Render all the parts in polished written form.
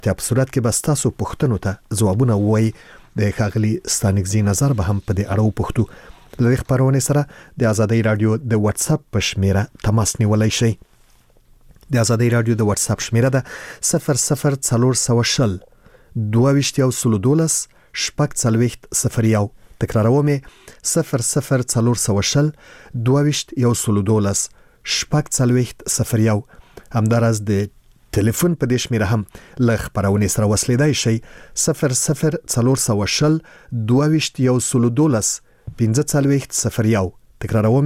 ته په صورت کې بس تاسو پوښتنو ته ځوابونه وایي. د ښاغلي ستانکزي نظر به هم په دې اړه وپوښتو. د خبرونې سره د آزادۍ رادیو د واتس اپ په شمیره تماس نیولای شئ. د آزادۍ رادیو د واتس اپ شمیره ده 00420 22 شپږ څلوېښت 01. تکراروم 00420 22 شپږ څلوېښت 01. همداراز د ټلیفون په دې شمیره هم له خبرونې سره وصلېدای شئ 00420 22 15 01. تکراروم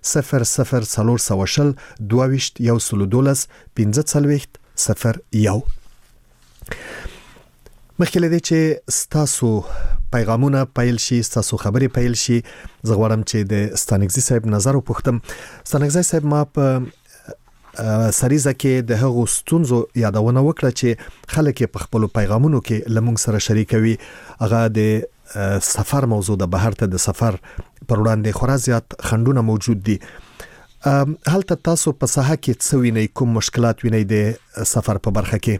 00420 22 15 01. مخکې له دې چې ستاسو پیغامونه پیل شي، ستاسو خبرې پیل شي، زه غواړم چې د ستانکزي صاحب نظر وپوښتم. ستانکزي صاحب، ما په سریزه کې د هغو ستونزو یادونه وکړه چې خلک په خپل پیغامونو کې لمونږ سره شریکوي. هغه د سفر موضوع د بهر ته د سفر پر وړاندې خورا زیات خنډونه موجود دي. هلته تاسو په ساحه کې څه وینئ، کوم مشکلات وینئ د سفر په برخه کې؟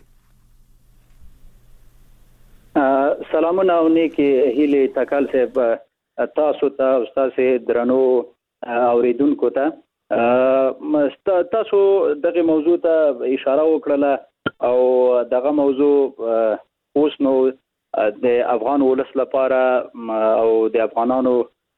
سلامونه او نیکی هیله تکال صاحب تاسو ته استاد درنو اوریدونکو ته تاسو دغه موضوع ته اشاره وکړه او دغه موضوع اوس نو د افغان ولس لپاره او د افغانانو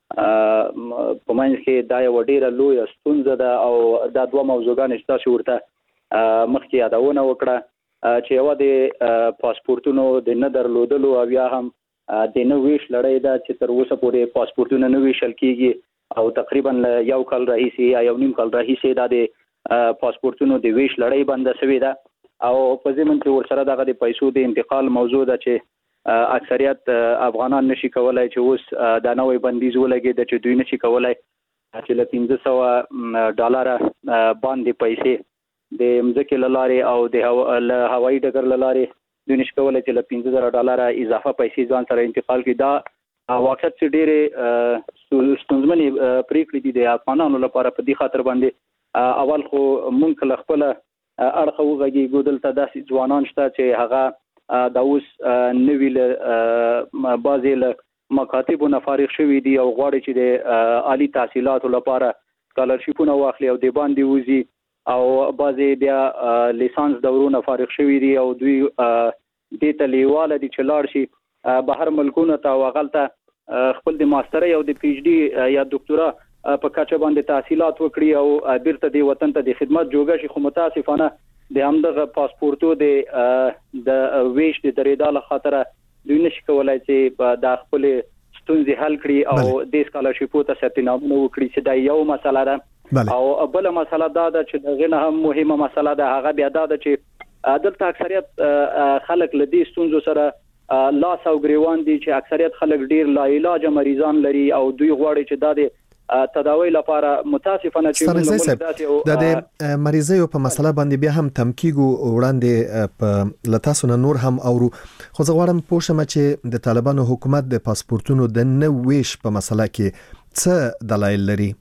په منځ کې دا یو ډیره لوی ستونزه ده او دا دوه موضوعګان چې تاسو ورته مخکې یادونه وکړه چې یو د پاسپورتونو د نه درلودلو او یا هم د نه ویش لړۍ ده چې تر اوسه پورې پاسپورتونه نه ویشل کیږي او تقریبا یو کال راهیسې یا یو نیم کال راهیسې دا د پاسپورتونو د ویش لړۍ بنده شوې ده او په ضمن کې ورسره دغه د پیسو د انتقال موضوع ده چې اکثریت افغانان نشي کولای چې اوس دا نوې بندیز ولګي چې دوی نشي کولای چې له $1500 باندې پیسې د مځکې لارې او د هوایي ډګر لارې دوی نشي کولای چې له $15,000 اضافه پیسې ځان سره انتقال کړي. دا واقعیت چې ډېرې ستونزمنې پریکړې دي د افغانانو لپاره. په دې خاطر باندې اول خو مونږ له خپله اړخه وغږیږو. دلته داسې ځوانان شته چې هغه دا اوس نوي له بعضې له مکاتبو نه فارغ شوي دي او غواړي چې د عالي تحصیلاتو لپاره سکالرشیپونه واخلي او د باندې وځي او بعضې بیا لیسانس دورونه فارغ شوي دي او دوی دې ته لیواله دي چې لاړ شي بهر ملکونو ته او هغلته خپل د ماسترۍ او د پی ایچ ډي یا دکتورا په کچه باندې تحصیلات وکړي او بیرته د وطن ته د خدمت جوګه شي. خو متاسفانه د همدغه پاسپورتو د ویش د درېدا له خاطره دوی نشي کولای چې د خپل ستونزې حل کړي او د سکالرشیپو ته ستنامونه وکړي چې دا یو مسله ده. او بل مسله دا ده چې دغه نه هم مهمه مسله ده، هغه بیا دا ده چې دلته اکثریت خلک له دې ستونزو سره لاس او ګریوان دي چې اکثریت خلک ډیر لا علاج مریضان لري او دوی غواړي چې دا د تداوی لپاره متاسفانه چې د مریضیو په مسله باندې بیا هم تمکیګو وړاندې په لتاسو نور هم اورو. خو زه غواړم پوه شم چې د طالبانو حکومت د پاسپورتونو د نه ویش په مسله کې څه دلایل لري؟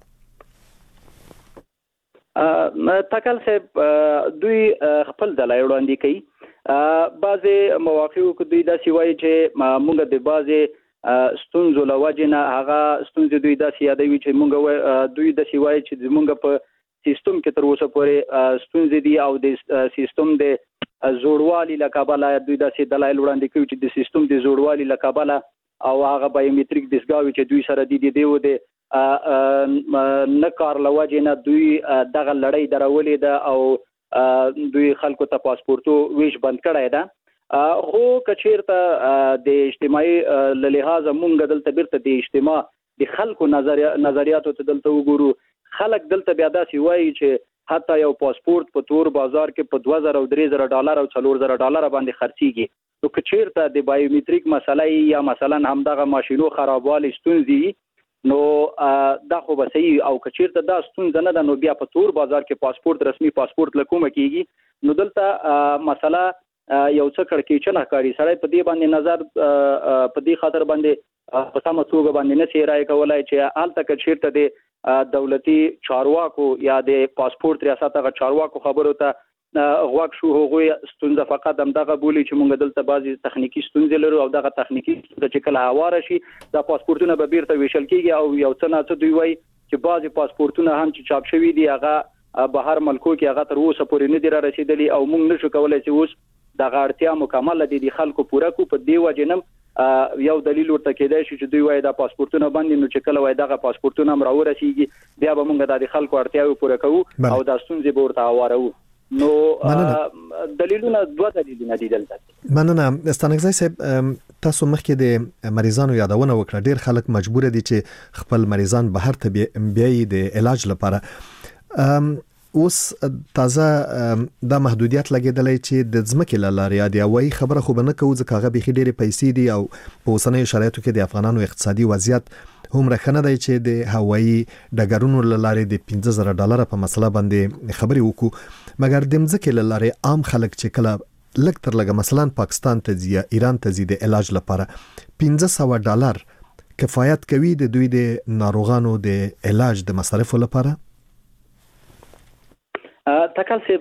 تکل صاحب دوی خپل دلایل وړاندې کوي. بعضې مواقعو کې دوی داسې وایي چې موږ د بعضې ستونزو له وجې نه هغه ستونزې دوی داسې یادوي چې موږ دوی داسې وایي چې موږ په سیستم کې تر اوسه پورې ستونزې دي او د سیستم د زوړوالي له کبله دوی داسې دلایل وړاندې کوي چې د سیستم د زوړوالي له کبله او هغه بایومټریک دستګاوې چې دوی سره دي د نه کار له وجې نه دوی دغه لړۍ درولې ده او دوی خلکو ته پاسپورتو ویش بند کړی ده. خو که چېرته د اجتماعي له لحاظه مونږ دلته بیرته د اجتماع د خلکو نظریاتو ته دلته وګورو، خلک دلته بیا داسې وایي چې حتی یو پاسپورت په تور بازار کې په $2,000 او $3,000 او $4,000 باندې خرڅیږي. نو که چېرته د بایومټریک مسله یا مثلا همدغه ماشینو خرابوالی ستونزې نو دا خو به صحیح او که چېرته دا ستونزه نه ده نو بیا په تور بازار کې پاسپورت رسمي پاسپورت له کومه کېږي. نو دلته مسله یو څه کړکېچنه ښکاري. سړی په دې باندې نظر په دې خاطر باندې په سمه توګه باندې نه شي رایې کولی چې هلته که چېرته د دولتي چارواکو یا د پاسپورت ریاست هغه چارواکو خبرو ته غواک شو هغه ستونزه فقط هم دغه بولی چې موږ دلته بعضی تخنیکی ستونزې لرو او دغه تخنیکی چې کله هواره شي د پاسپورتونو به بیرته ویشل کیږي او یو څه نه څه دوی وایي چې بعضی پاسپورتونه هم چې چاپ شوي دي هغه بهر ملکو کې هغه تر اوسه پورې نه دي را رسیدلي او موږ نشو کولای چې اوس دغه اړتیا مکمل دي د خلکو پوره کو په دی وجنم یو دلیل ورته کېدای شي چې دوی وایي دا پاسپورتونه باندې نو چې کله وایي دغه پاسپورتونه هم راورسیږي بیا به موږ د خلکو اړتیاوې پوره کوو او دا ستونزې به ورته هوارو. نو دلیلونه دوه دلیلونه دي دلته. مننه ستانکزی صاحب، تاسو مخکې د مریضانو یادونه وکړه. ډیر خلک مجبور دي چې خپل مریضان بهر ته بیاي د علاج لپاره. اوس تازه د محدودیت لګیدلې چې د ځمکې لارې دی وایي خبره خو به نه کوو ځکه هغه بيخي ډېرې پیسې دي او په اوسنیو شرایطو کې د افغانانو اقتصادي وضعیت هم راخنه دی چې د هوایي ډګرونو لارې د $15,000 په مسله باندې خبرې وکړو. مګر د ځمکې لارې عام خلک چې کله لږ تر لږه مثلا پاکستان ته ځي یا ایران ته ځي د علاج لپاره $1500 کفایت کوي د دوی د ناروغانو د علاج د مصارفو لپاره؟ تکل سه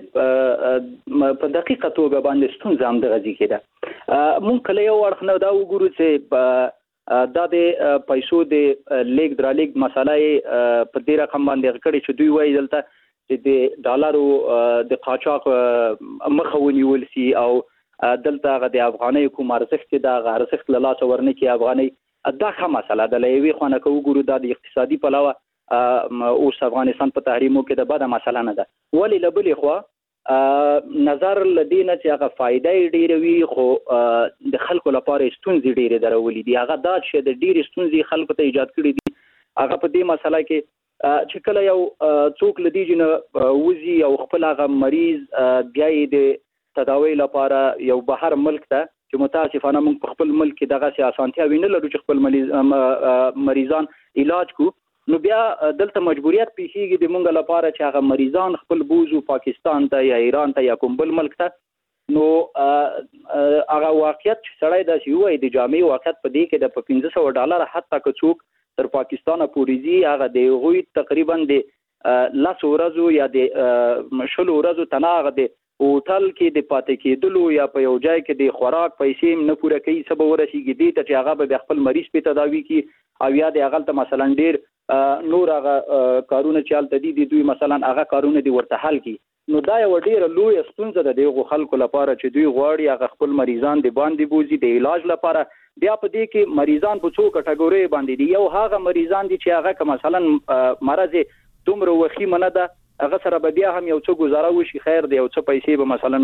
په دقیقه توګه باندې ستونزه هم دغه ځکه ده. مونږ کله یو ورخنه دا وګورو چې دا د پیسو د لیک درلیک مسالې په دې رقم باندې کړي چې دوی وایي دلته چې د ډالرو د قاچاق مخه ونیول سي او دلته د افغاني کوم ارزښت د ارزښت له لاسه ورنه کې افغاني دا ښه مسله ده. لوي خو نه کوو د اقتصادي پلوه اوس افغانستان په تحریمو کې د بده مسله نه ده. ولی لبلې خو نظر لدینه چې هغه فائدې ډېرې وي خو د خلکو لپاره ستونزې ډېرې درولې دي. هغه دا چې د ډېرې ستونزې خلکو ته ایجاد کړې دي. هغه په دې مسله کې چې کله یو څوک لدی جن وزي او خپل هغه مریض بیا د تداوی لپاره یو بهر ملک ته چې متاسفانه موږ په خپل ملک کې دغه سیاسانتیا ویني لرو چې خپل مریضان علاج کو نو بیا دلته مجبوریت پیښیږي د مونږ لپاره چې هغه مریضان خپل بوزو پاکستان ته یا ایران ته یا کوم بل ملک ته. نو هغه واقعیت چې سړی دا شی وای د جامع واقعیت په دې کې د $1500 حتی که څوک تر پاکستان پورې ځي هغه د غوي تقریبا د 10 ورځو یا د 10 ورځو تناغه د هوټل کې د پاتې کېدلو یا په یو ځای کې د خوراک پیسې نه پوره کوي سبب ورسیږي دي ته چې هغه به خپل مریض په تداوی کې او یا د هغه ته مثلا ډیر نور هغه کارونه چالت دي دوی مثلا هغه کارونه دي ورته حل کی. نو دا یو ډیر لوی ستونزه ده د خلکو لپاره چې دوی غواړي هغه خپل مریضان د باندې بوزي د علاج لپاره. بیا په دې کې مریضان په څو کټګوري باندې دي. یو هغه مریضان دي چې هغه مثلا مرض دومره وخی منه ده هغه سره به بیا هم یو څه گزاره وشي خیر دی یو څه پیسې به مثلا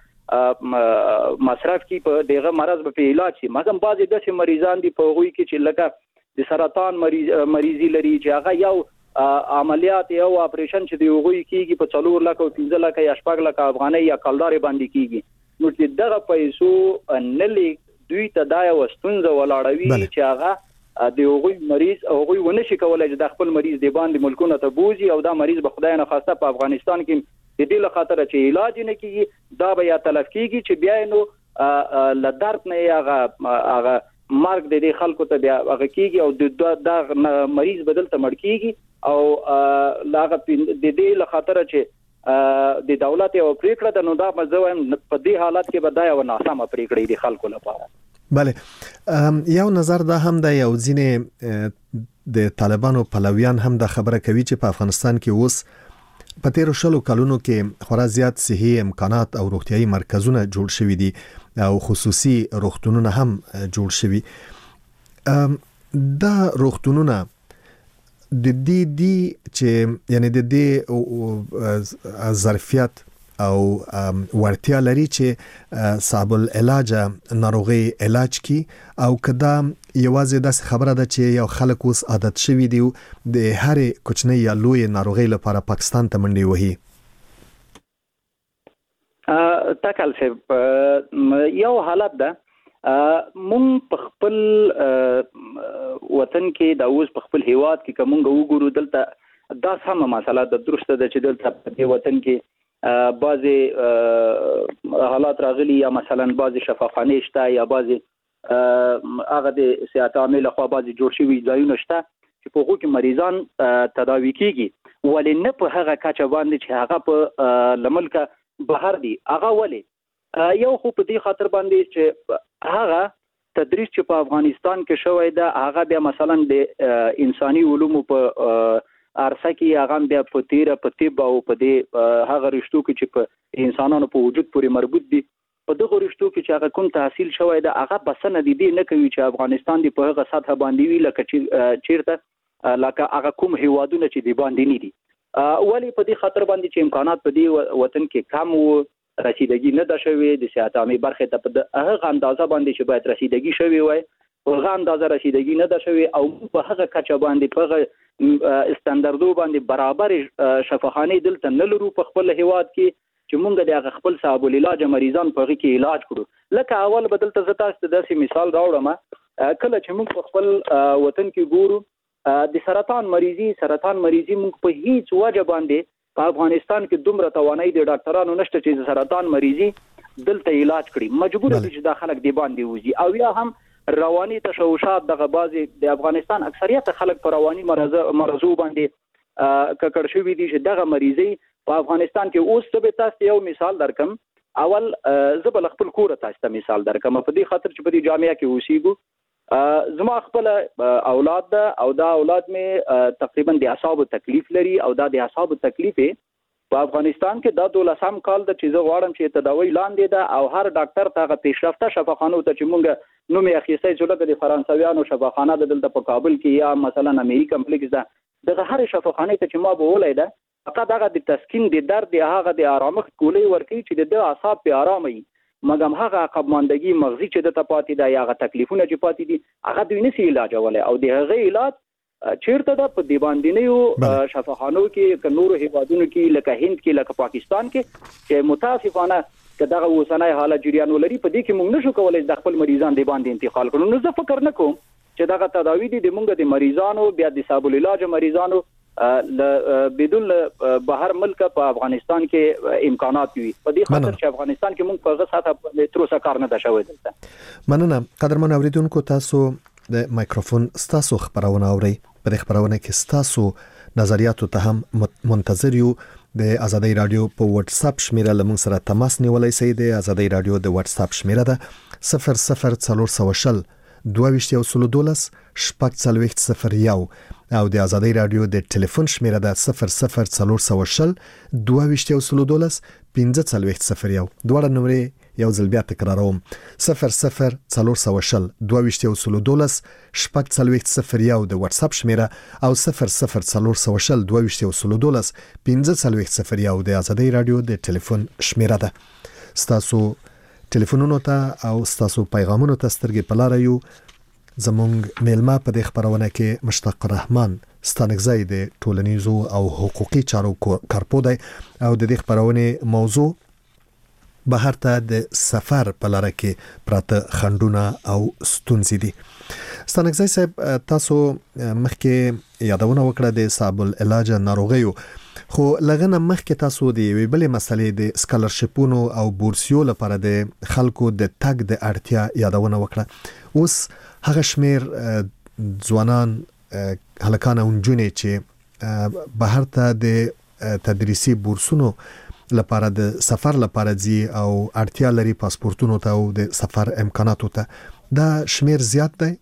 ورته مصرف کی په دغه مرض په علاج شي. مګر بعضی داسې مریضان دي په غوي کې چې لکه د سرطان مریضی لري چې هغه یو عملیات یو اپریشن چې دی غوي کیږي په 4 لک او 15 لک یا 8 لک افغاني یا کلدار باندې کیږي. نو چې دغه پیسو نلي دوی ته دا یو ستونزه ولاړوي چې هغه د غوي مریض او غوي ونشي کولای چې د خپل مریض دی باندې ملکونه ته بوزي او دا مریض به خدای نه خواسته په افغانستان کې د دې لخاطر چې علاج نه کیږي دا به یا تلف کیږي چې بیا نو لدارت نه هغه مرګ د دې خلکو ته بیا هغه کیږي او د مریض بدل ته مړ کیږي او لاغه د دې لخاطر چې د دولت یو پریکړه د نو دا مزوم په دې حالت کې بدای او ناسمه پریکړه دي خلکو لپاره. بله یو نظر دا هم د یو ځینې د طالبانو پلویان هم د خبره کوي چې په افغانستان کې اوس په 13 کلونو کې خورا زیات صحي امکانات او روغتيایي مرکزونه جوړ شوي دي او خصوصي روغتونونه هم جوړ شوي. دا روغتونونه د دې چې یعنی د دې ظرفیت او ورتیا لري چې صاحب العلاج ناروغي علاج کی او کدا یوازې د خبره ده چې یو خلک اوس عادت شوی دی د هر کوچنی یا لوی ناروغي لپاره پاکستان ته منډي وهي. تکل سه یو حالت ده مونږ په خپل وطن کې د اوس په خپل هیواد کې کومه وګورو دلته دا سمه مسله ده درسته ده چې دلته په وطن کې بعضی حالات راغلي یا مثلا بعضی شفاخانه شته یا بعضی هغه د صحت عامه خو بعضی جوړ شوي ځایونه شته چې په هغو کې مریضان تداوي کیږي ولې نه په هغه کچه باندې چې هغه په لملکه بهر دي هغه ولې یو خو په دې خاطر باندې چې هغه تدریس چې په افغانستان کې شوی دا هغه بیا مثلا د انساني علومو په ارسه کې هغه بیا په تیره په طب او په دې هغه رشتو کې چې په انسانانو په وجود پورې مربوط دي په دغه رشتو کې چې هغه کوم تحصیل شوی دا هغه بسنه دي نه کوي چې افغانستان دی په هغه سطح باندې وی لکه چیرته لکه هغه کوم هیوادونه چې دی باندې نه دي ولی په دې خاطر باندې چې امکانات په دې وطن کې کم وو رسیدګي نه ده شوی د سیاحت عامه برخه ته په هغه اندازه باندې چې باید رسیدګي شوی وای هغه اندازه رسیدګي نه ده شوی او په هغه کچه باندې په استانداردو باندې برابر شفاخانه دلته نه لرو په خپل هیواد کې چې مونږ د خپل صاحب العلاج مریضان په هغه کې علاج کړو لکه اول بدلته زتا ست داسې مثال راوړم کله چې مونږ په خپل وطن کې ګورو د سرطان مریضي مونږ په هیڅ وجه باندې په افغانستان کې دومره توانایي د ډاکټرانو نشته چې د سرطان مریضي دلته علاج کړي مجبور دي چې د خلک دی باندې وځي او یا هم رواني تشوشات دغه بعضي د افغانستان اکثریت خلک په رواني مرزو باندې ککړ شوی دي چې دغه مریضي په افغانستان کې اوس څه به تاسو یو مثال درکم اول زبل خپل کور تاسو مثال درکم په دې خاطر چې په دې جامعه کې اوسېګو زما خپل اولاد ده او دا اولاد می تقریبا د اعصاب تکلیف لري او دا د اعصاب تکلیف په افغانستان کې دا 12 کال د چیزه غواړم چې تداوی لاندې ده او هر ډاکټر ته پیشرفته شفاخانو ته چې مونږ نوم یې اخیستای چې لکه د فرانسویانو شفاخانه د دلته په کابل کې یا مثلا امریکا کمپلیکس ده دغه هر شفاخانه ته چې ما به ولای ده فقط هغه د تسکین د درد هغه د آرامښت کولې ورکی چې د اعصاب په آرامي مګم هغه عقب ماندګي مغزي چې د تپاتې دا یا تکلیفونه چې پاتې دي هغه دوی نسی علاج ولې او د هغه علاج چیرته د په دی باندې نه شفاخانو کې ک نور هیوادونو کې لکه هند کې لکه پاکستان کې چې متاسفانه کداغه وسنای حالت جریان ولري په دې کې موږ نشو کولای د خپل مریضان دی باندې انتقال کړو نو زه فکر نکوم چې دغه تداوی دي د موږ د مریضانو بیا د صاحب العلاج مریضانو بدون بهر ملک په افغانستان کې امکانات وي په دې خاطر چې افغانستان کې موږ په هغه ساته تر اوسه کار نه ده شوی دلته مننه قدرمن اوریدونکو تاسو د مایکروفون ستاسو خبرونه اورئ په خبرونه کې ستاسو نظریاتو ته هم منتظر یو د ازادي رادیو په واتس اپ شمیره لمون سره تماس نیولای شئ د ازادي رادیو د واتس اپ شمیره ده 00400 2212 شپږ څلوېښت 01 او د ازادي رادیو د ټلیفون شمیره ده 00400 2212 15 څلوېښت 01 دوه نمبرې یو ځل بیا تکراروم 00400 2212 شپږ څلوېښت 01 د واتس اپ شمیره او 00400 2212 15 څلوېښت 01 د ازادي رادیو د ټلیفون شمیره ده ستاسو ټلیفونونو ته او ستاسو پیغامونو ته سترګې په لاره یو زمونږ میلمه په دې خبرونه کې مشتاق رحمان ستانکزی د ټولنیزو او حقوقي چارو کارپو دی او د دې خبرونه موضوع بهر ته د سفر په لاره کې پراته خندونه او ستونزې دي ستانکزی صاحب تاسو مخکې یادونه وکړه د صاحب العلاج ناروغیو خو لغنه مخکې تاسو د وی بلې مسلې د سکالرشپونو او بورسیو لپاره د خلکو د تګ د اړتیا یادونه وکړه اوس هغه شمیر ځوانان هلکان او نجونې چې بهر ته د تدریسي بورسونو لپاره د سفر لپاره ځي او اړتیا لري پاسپورتونو ته او د سفر امکاناتو ته دا شمیر زیات دی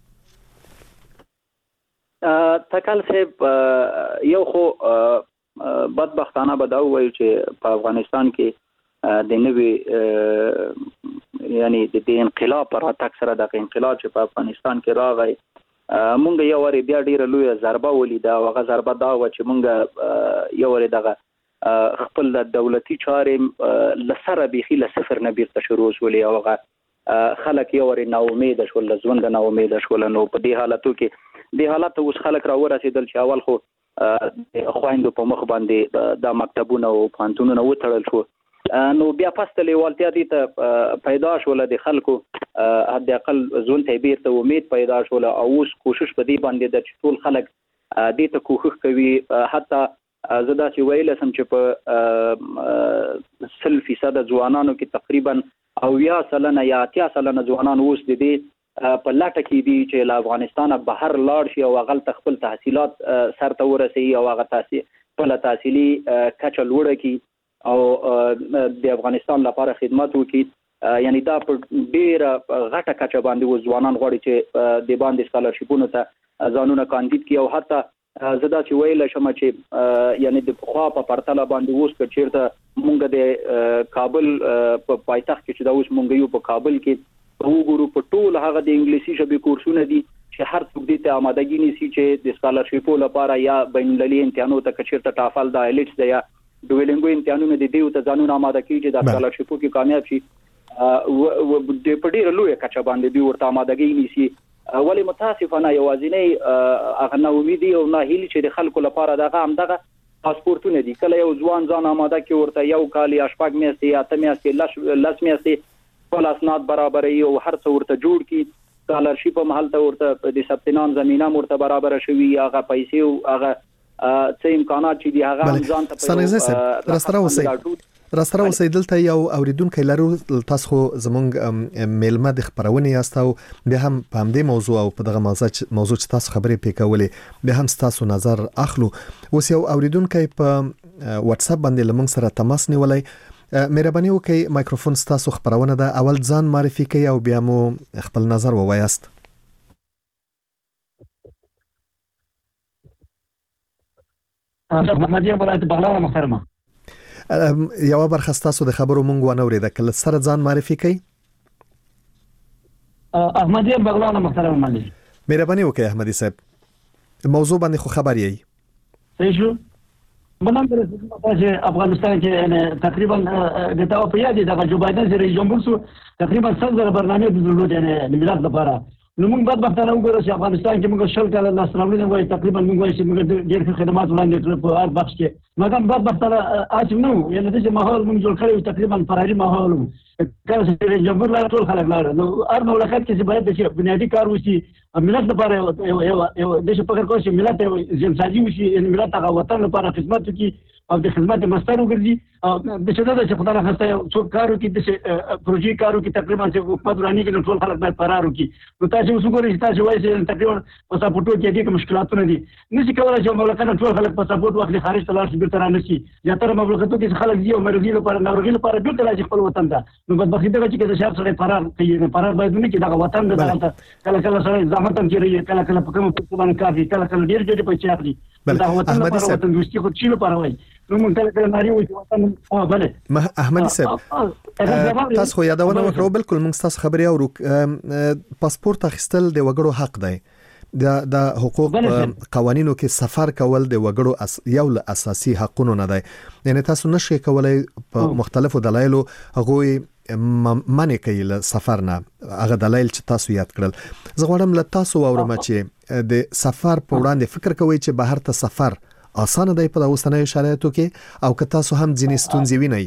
تکل صاحب یو خو بدبختانه به دا وایو چې په افغانستان کې د نوې یعنی د انقلاب پر اتاک سره د انقلاب چې په افغانستان کې راغی مونږ یو وری بیا ډیره لوی ضربه ولیده او هغه ضربه دا و چې مونږ یو وری دغه خپل دولتي چارې لسره بيخي لصفر نه بیرته شروع شولې او هغه خلک یو وری نا امید شول ژوند نا امید شول نو په دې حالتو کې د حالت اوس خلک را ورسېدل چې اول خو خويندو په مخ باندې د مکتبونو او پانتونونو وټړل شو نو بیا پسته لیوالتیا دي ته پیدا شول د خلکو حد اقل ځون ته بیرته امید پیدا شول او اوس کوشش په دې باندې د ټول خلک دې ته کوښښ کوي حتی زدا چې ویل سم چې په 100% ځوانانو کې تقریبا او 10% یا 80% ځوانان اوس د دې په لاټه کې دي چې له افغانستان بهر لاړ شي او هغه خپل تحصیلات سر ته ورسي او هغه تحصیلي کچه لوړه کی او د افغانستان لپاره خدمت وکړي یعنی دا په ډیره غټه کچه باندې ځوانان غواړي چې د باندې سکالرشیپونو ته ځانونه کاندید کړي او حتی زدا چې ویل شم چې یعنی د خوا په پرتله باندې اوس که چیرته مونږ د کابل په پایتخت کې چې دا اوس مونږ یو په کابل کې وګورو په ټول هغه د انګلیسي ژبې کورسونه دي چې هر څوک دې ته آمادګي نیسي چې د سکالرشیپو لپاره یا بین المللي امتحانو ته که چیرته ټافل د آیلټس دی یا ډویلینګو امتحانونه دي ته ځانونه آماده کړي چې د سکالرشیپو کې کامیاب شي د پډیر لوی کچا باندې دی ورته آمادګي نیسي ولی متاسفانه یوازینی هغه نو امیدي او نه هیلي چې د خلکو لپاره دغه پاسپورتونه دي کله یو ځوان ځان آماده کې ورته یو کال یا شپږ میاشتې یا 8 میاشتې لس میاشتې ټول اسناد برابرې او هر څه ورته جوړ کی سکالرشیپ په محل ته ورته د ثبتنام زمينه ورته برابر شوی هغه پیسې او هغه څه امکانات چې دی هغه ځان ته راستره اوسئ دلته یو اوریدونکو لرو تاسو خو زمونږ میلمه د خبرونه یاستو به هم په همدې موضوع او په دغه موضوع چې تاسو خبرې پکولې به هم تاسو نظر اخلو اوس یو اوریدونکو په واتس اپ باندې لمونږ سره تماس نیولای مهرباني وکړئ مایکروفون تاسو خبرونه ده اول ځان معرفي کړئ او بیا مو خپل نظر ووایاست محمد یې ولایت بغلان محترمه یو برخه تاسو د خبرو مونږ ونه اوریده کله سره ځان معرفي کړئ احمد یې بغلان محترمه مهرباني وکړئ احمدي صاحب موضوع باندې خو خبر یې صحیح شو بنام چې افغانستان کې تقریبا د توافق یادي د جو بایدن سره جمهور سو تقریبا 100 برنامه د دولت یعنی ملت لپاره نو موږ بدبختانه وګورو چې افغانستان کې موږ شل کال لاس راوړل وای تقریبا موږ وایي چې موږ ډېر خدمات وړاندې کړو په هر بخش کې مګر بدبختانه اچ نو یعنی د ماحول موږ جوړ کړی تقریبا فراري ماحول کله چې جمهور لا ټول خلک لاړ نو هر مملکت کې چې باید د بنیادی کار وشي ملت لپاره یو د څه فکر کوي چې ملت ځنځاجي وشي یعنی ملت هغه وطن لپاره خدمت کوي او د خدمت مستر وګرځي د څه د خدای راخسته یو کارو کې د پروژې کارو کې تقریبا چې حکومت ورانی کې ټول خلک باید فرار وکړي نو تاسو وګورئ چې تاسو وایي چې تقریبا په سپورټو کې د مشکلاتونه دي نشي کولای چې مملکت ټول خلک په سپورټ واخلي خارج ته لاړ شي بیرته رانشي یا تر مملکتو کې خلک دی او مرګي لپاره ناروغي لپاره بیرته راځي خپل وطن ته نو بدبختي دا چې د شهر سره فرار کوي فرار باید نه کې دا وطن د کله سره زحمت هم کوي کله په کوم څه باندې کافي کله ډیر ډیر پیسې اخلي دا وطن لپاره وطن دوستي خو چی لپاره وایي نو موږ کله ناری وایي وطن بله احمد صاحب تاسو خو یادونه وکړو بالکل موږ تاسو خبري اورو پاسپورت اخیستل د وګړو حق دی د حقوق قوانینو کې سفر کول د وګړو یو له اساسي حقونو نه دی یعنی تاسو نشئ کولای په مختلفو دلایلو هغه منع کوي له سفر نه هغه دلایل چې تاسو یاد کړل زه غواړم له تاسو واورم چې د سفر په وړاندې فکر کوئ چې بهر ته سفر اسانه دی په اوسنیو شرایطو کې او که تاسو هم ځینې ستونزې وینئ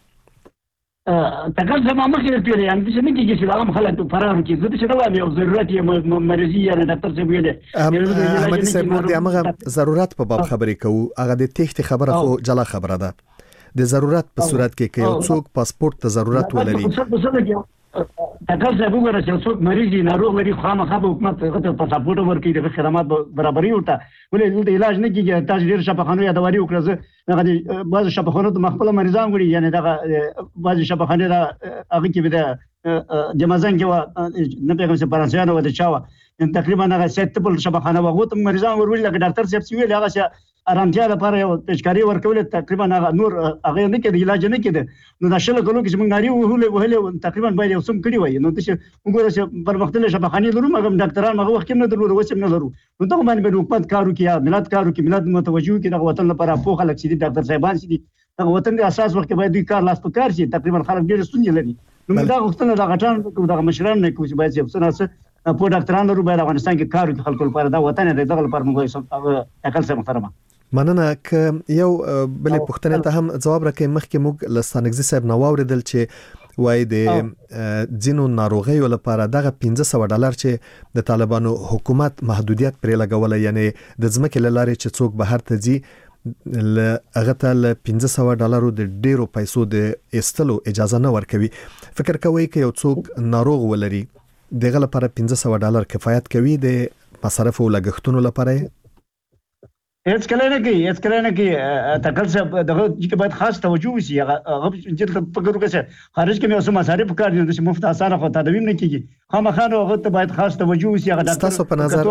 تکل زما مخې پیری ان چې نه کېږي چې هغه خلک فرار کوي زه چې دا یو ضرورت یې مرزي یا ډاکټر څه ویلې احمد صاحب نور د هغه ضرورت په باب خبرې کوو هغه د تخت خبره خو جلا خبره ده د ضرورت په صورت کې کې یو څوک پاسپورت ته ضرورت ولري تکل زه وګورم چې څوک مریض ناروغ لري خامخا به حکومت هغه پاسپورت ورکړي د خدمات برابرۍ ورته ولې د علاج نه کیږي تاسو ډیر شفاخانو یادواري وکړه هغه بعض شفاخانو د مخبل مریضان غړي یعنی دا بعض شفاخانو دا هغه کې به د مازن کې نه پیغام چې فرانسویانو د چاوه تقریبا هغه سیټبل شفاخانه وغوت مریضان ورول لکه ډاکټر صاحب ویل هغه ارامتیا لپاره یو پیشکاری ورکول تقریبا هغه نور هغه نه کېد علاج نه کېد نو د شل کلو کې موږ ناری وهله تقریبا باید یو سم کړی وای نو چې موږ چې پر مختلفه شفاخانې لرو مګر ډاکټران هغه وخت نه درلود وسم نه لرو نو ته باندې به حکومت کارو کې ملت کارو کې ملت متوجه کې د وطن لپاره په خلک چې ډاکټر صاحبان چې د وطن د اساس وخت باید دوی کار لاس په کار شي تقریبا خلک ډیر ستونزې لري نو دا غوښتنه د غټان د مشران نه کوي چې باید څه نه په ډاکټرانو لرو باید افغانستان کې کار وکړي خلکو لپاره دا وطن دی دغه لپاره موږ اکل سره محترمه مننه ک یو بلې پوښتنه ته هم جواب راکې مخکې موږ لستانګزي صاحب نو اوریدل چې وای د جنو ناروغیو لپاره دغه $1500 چې د طالبانو حکومت محدودیت پرې لګول یعنی د ځمکې لارې چې څوک بهر ته ځي هغه ته $1500 د ډیرو پیسو د استلو اجازه نه ورکوي فکر کوي چې یو څوک ناروغ ولري دغه لپاره $1500 کفایت کوي د مصرف او لګښتونو لپاره هیڅ کله نه کوي تکل صاحب دغه چې باید خاص توجه وشي هغه چې فکر وکړي خارج کې مې اوس مصارف کار دي چې مفت اسانه خو تدوین نه کیږي خامخا هغه ته باید خاص توجه وشي هغه ستاسو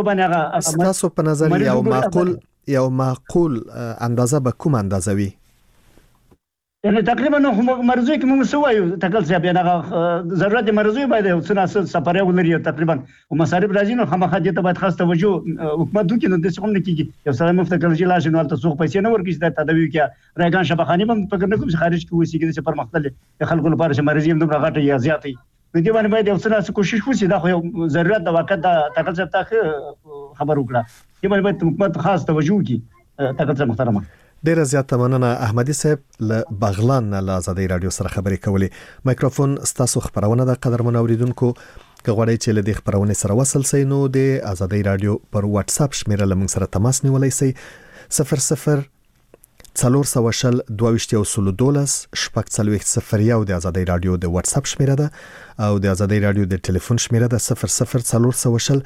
په نظر یو معقول اندازه به کوم اندازه وي یعنی تقریبا مرزوی کې موږ سوایو تکل صاحب نه ضرورت مرزوی باید یو څه سفرې ولري تقریبا او مصارف راځي نو خامخا دې ته باید خاص توجه حکومت وکړي نو د څه هم نه کیږي یو سره مفت کلجی لاشه نو تاسو پیسې نه ورکړي چې تدوی کې رایګان شبخانی هم فکر نه کوم چې خارج کې وسی چې پرمختللي خلکو لپاره چې مرزي هم دومره غټه یا زیاتې نو دې باندې باید یو څه کوشش وشي دا خو یو ضرورت د وخت د تکل صاحب ته خبر وکړه دې باندې حکومت خاص توجه وکړي تکل صاحب محترمه ډیره زیاته مننه احمدي صاحب له بغلان نه له آزادۍ رادیو سره خبرې کولې مایکروفون ستاسو خبرونه د قدرمن اوریدونکو که غواړئ چې له دې خبرونې سره وصل شئ نو د آزادۍ رادیو پر واتس اپ شمیره له موږ سره تماس نیولای شئ 00 400 22 شپږ څلوېښت د آزادۍ رادیو د واتس اپ شمیره ده او د آزادۍ رادیو د ټلیفون شمیره ده 00 400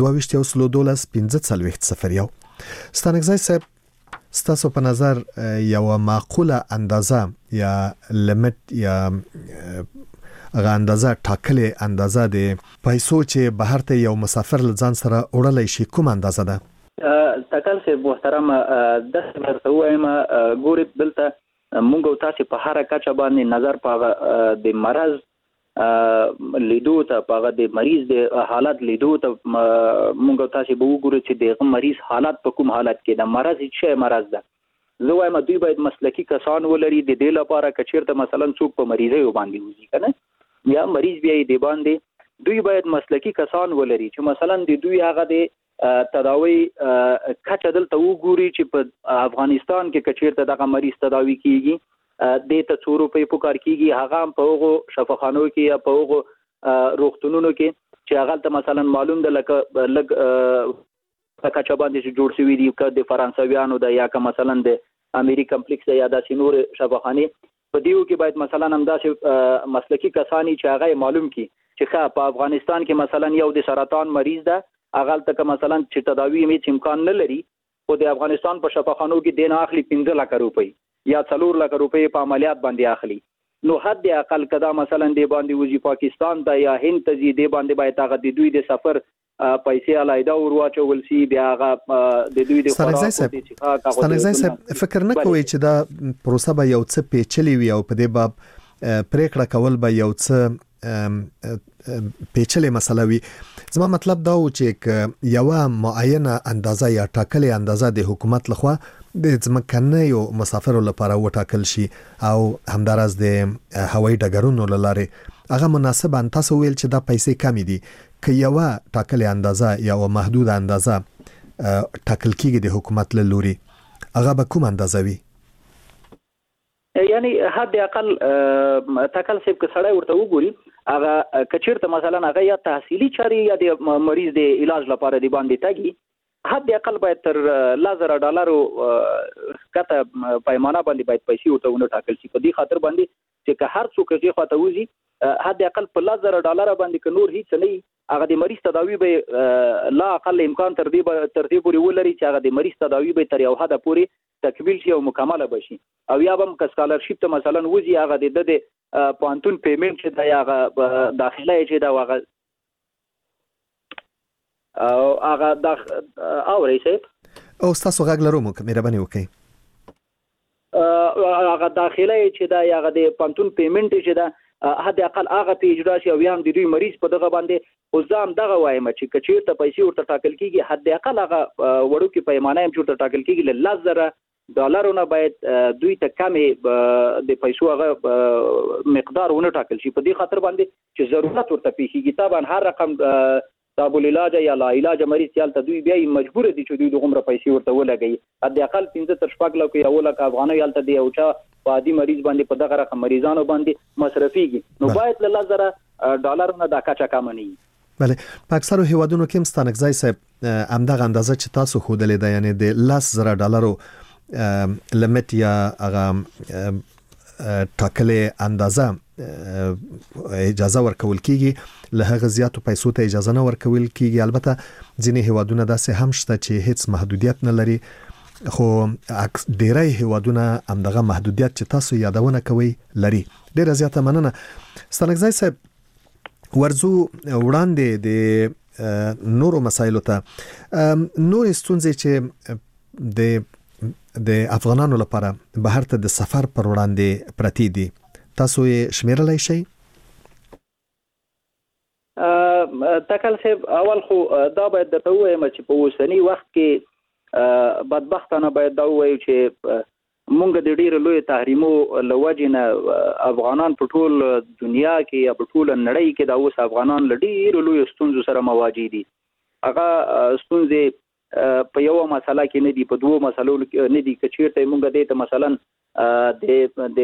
22 15 ستانګزای صاحب ستاسو په نظر یو معقوله اندازه یا لیمټ یا هغه اندازه ټاکلې اندازه د پیسو چې بهر ته یو مسافر لځان سره وړلای شي کوم اندازه ده تکل صاحب محترم د څه وایم ګوري دلته موږ تاسو په هر کچه باندې نظر په د مرز لیدو ته په د مریض د حالت لیدو ته موږ تاسو به وګورو چې د مریض حالت په کوم حالت کې د مرز چې مرز ده زه وایم دوی باید مسلکی کسان ولري د دې لپاره کچیرته مثلا څوک په مریضي باندې وځي کنه یا مریض بیا دی باندې دوی باید مسلکی کسان ولري چې مثلا د دوی هغه د تداوی کچه دلته وګوري چې په افغانستان کې کچیرته دغه مریض تداوی کیږي د ته 2 روپۍ په کار کیږي هغه په هغه شفاخانو کې یا په هغه روغتونونو کې چې هغه ته مثلا معلوم ده لکه لګ کچا باندې جوړ شوی دی که د فرانسویانو د یا که مثلا د امریکا کمپلیکس یا د سینور شفاخانه په دیو کې باید مثلا همداسې مسلکی کسانی چې هغه معلوم کی چې په افغانستان کې مثلا یو د سرطان مریض ده هغه ته مثلا چې تداوی می امکان نه لري او د افغانستان په شفاخانو کې دین اخلي 15 لک روپۍ یا 4 لک روپۍ په عملیات باندې اخلي نو حد اقل کدا مثلا دی باندې وځي پاکستان ته یا هند ته دی باندې باید هغه د دوی د سفر پیسې علایده ورواچول شي بیا هغه د دوی د ستانګزای صاحب فکر نه کوي چې دا پروسه به یو څه پیچلې وي او په دې باب پریکړه کول به یو څه پیچلې مسله وي زما مطلب دا و چې یو معینه اندازه یا ټاکلې اندازه د حکومت لخوا د ځمکنیو مسافرو لپاره وټاکل شي او همدارس د هوایي ډګرونو لاره هغه مناسب ان تاسو ویل چې دا پیسې کمی دي که یو ټاکلې اندازه یا محدود اندازه ټاکل کیږي د حکومت له لوري هغه به کوم اندازه وي یعنی حد اقل تکل سیب که سړی ورته وګوري هغه کچیرته مثلا هغه یا تحصیلی چاري یا د مریض د علاج لپاره دی باندې تاګي حد اقل باید تر $1000 کته پیمانه باندې باید پیسې ورته ونه ټاکل شي په دې خاطر باندې چې که هر څوک یې خواته وځي حد اقل په $1000 باندې که نور هیڅ نه هغه د مریض تداوی به لا اقل امکان تر دې پورې ولري چې هغه د مریض تداوی به تر یو حد پورې تکمیل شي او مکمله بشي او یا هم که سکالرشپ ته مثلا وځي هغه د پانتون پیمنٹ چې دا هغه داخله چې دا هغه او هغه د اوري صاحب او تاسو غږ لرو مهرباني وکړئ هغه داخله چې دا هغه د پانتون پیمنٹ چې دا حد اقل هغه ته اجرا شي او هم د دوی مریض په دغه باندې اوزام دغه وایم چې کچیرته پیسې ورته ټاکل کیږي حد اقل هغه وړو کې پیمانه هم ورته ټاکل کیږي $1000 باید دوی ته کمې د پیسو هغه مقدار ونه ټاکل شي په دې خاطر باندې چې ضرورت ورته پیښیږي طبعا هر رقم تابول علاج یا لا علاج مریض یالته دوی بیا مجبور دي چې دوی دغه پیسې ورته ولګي حد اقل 15 تر 15 لک یا ولک افغاني یالته دی او چا عادي مریض باندې په دغه رقم مریضانو باندې مصرفيږي نو باید $1000 نه دا کچا کم نه بله په اکثرو هیوادونو کې مستانګزای صاحب همدغه اندازه چې تاسو خودلې ده یعنی د $10,000 لیمټ یا هغه ټاکلې اندازه اجازه ورکول کیږي له هغه زیاتو پیسو ته اجازه نه ورکول کیږي البته ځینې هیوادونه داسې هم شته چې هیڅ محدودیت نه لري خو ډیری هیوادونه همدغه محدودیت چې تاسو یادونه کوي لري. ډیره زیاته مننه. ستانکزی صاحب، ورزو وړاندې د نورو مسایلو ته نور ستونزې چې د افغانانو لپاره بهر ته د سفر پر وړاندې پرتی دي، تاسو یې شمیرلای شئ؟ تکل صاحب، اول خو دا باید درته ووایم چې په اوسني وخت کې بدبختانه باید دا ووایو چې مونږ د ډېرو لوی تحریمو له وجې نه افغانان په ټول دنیا کې یا په ټول نړۍ کې دا اوس افغانان له ډېرو لویو ستونزو سره مواجه دي. هغه ستونزې په یوه مسله کې نه دي، په دوو مسلو نه دي. که چېرته مونږ دې ته مثلا د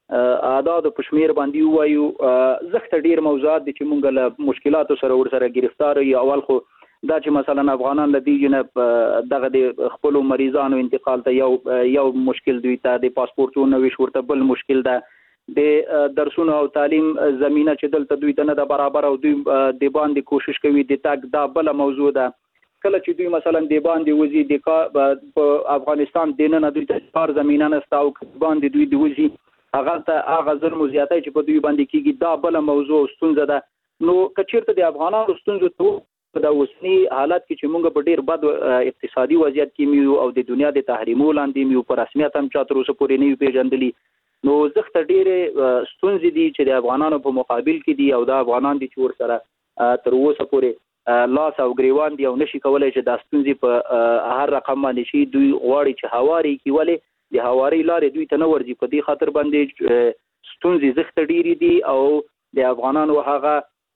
اعدادو په شمیر باندې ووایو، زښته ډېر موضوعات دي چې مونږ له مشکلاتو سره ورسره ګرفتار یو. اول خو دا چې مثلا افغانان له دې نه دغه د خپل مریضانو انتقال ته یو مشکل دوی ته، د پاسپورتونو ویش ورته بل مشکل ده، د درسونو او تعلیم زمینه چې دلته دوی ته نه ده برابر او دوی د باندې کوشش کوي د تاګ، دا بل موضوع ده. کله چې دوی مثلا د باندې وزي د په افغانستان دینه دوی ته کار زمينه نشته او باندې دوی د وزي هغه ظلم زیاتای چې په دوی باندې کیږي، دا بل موضوع ستونزه ده. نو کچیرته د افغانانو ستونزه ته د اوسنی حالت کې چې موږ په ډیر بد اقتصادي وضعیت کې میو او د دنیا د تحریمو لاندې میو پر رسمیت هم چا تر اوسه پورې نه پیژندلی، نو زخته ډیره ستونزې دي چې د افغانانو په مقابل کې دي او د افغانان دي چې ور سره تر اوسه پورې لاس او گریوان دی او نشي کولای چې د ستونزې په هر رقم باندې شي. دوی غواړي چې هواري کې ولې د هواري لارې دوی ته نه ورځي، په دې خاطر باندې ستونزې زخته ډیری دي او د افغانانو هغه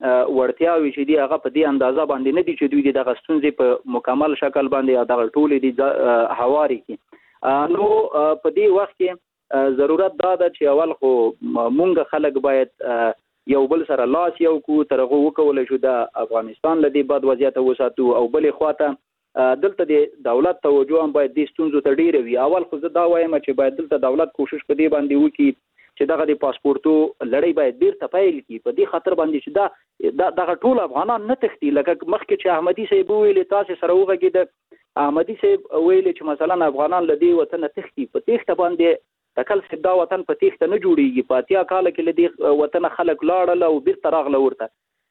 ورتیاوي چې دی هغه په دې اندازه باندې نه دي چې دوی دغه ستونزې په مکمل شکل باندې دغه ټولې دي هواري کې. نو په دې وخت کې ضرورت دا ده چې اول خو مونږ خلک باید یو بل سره لاس یو کو ترغه وکول شو د افغانستان لدی بد وضعیت وساتو، او بلې خواته دلته د دولت توجه هم باید د ستونزو ته ډیر وي. اول خو زه دا وایم چې باید دلته دولت کوشش کوي باندې وکړي چې دغه د پاسپورتو لړۍ باید بیرته پیل کړي، په دې خاطر باندې چې دغه ټول افغانان نه تختی. لکه مخکې چې احمدي صاحب ویل تاسو سره وغږید، احمدي صاحب ویل چې مثلا افغانان لدی وطن تختی، په تخته باندې تکل صاحب دا وطن په تخته نه جوړیږي. په اتیا کال کې لدی وطن خلک لاړل او بیرته راغله ورته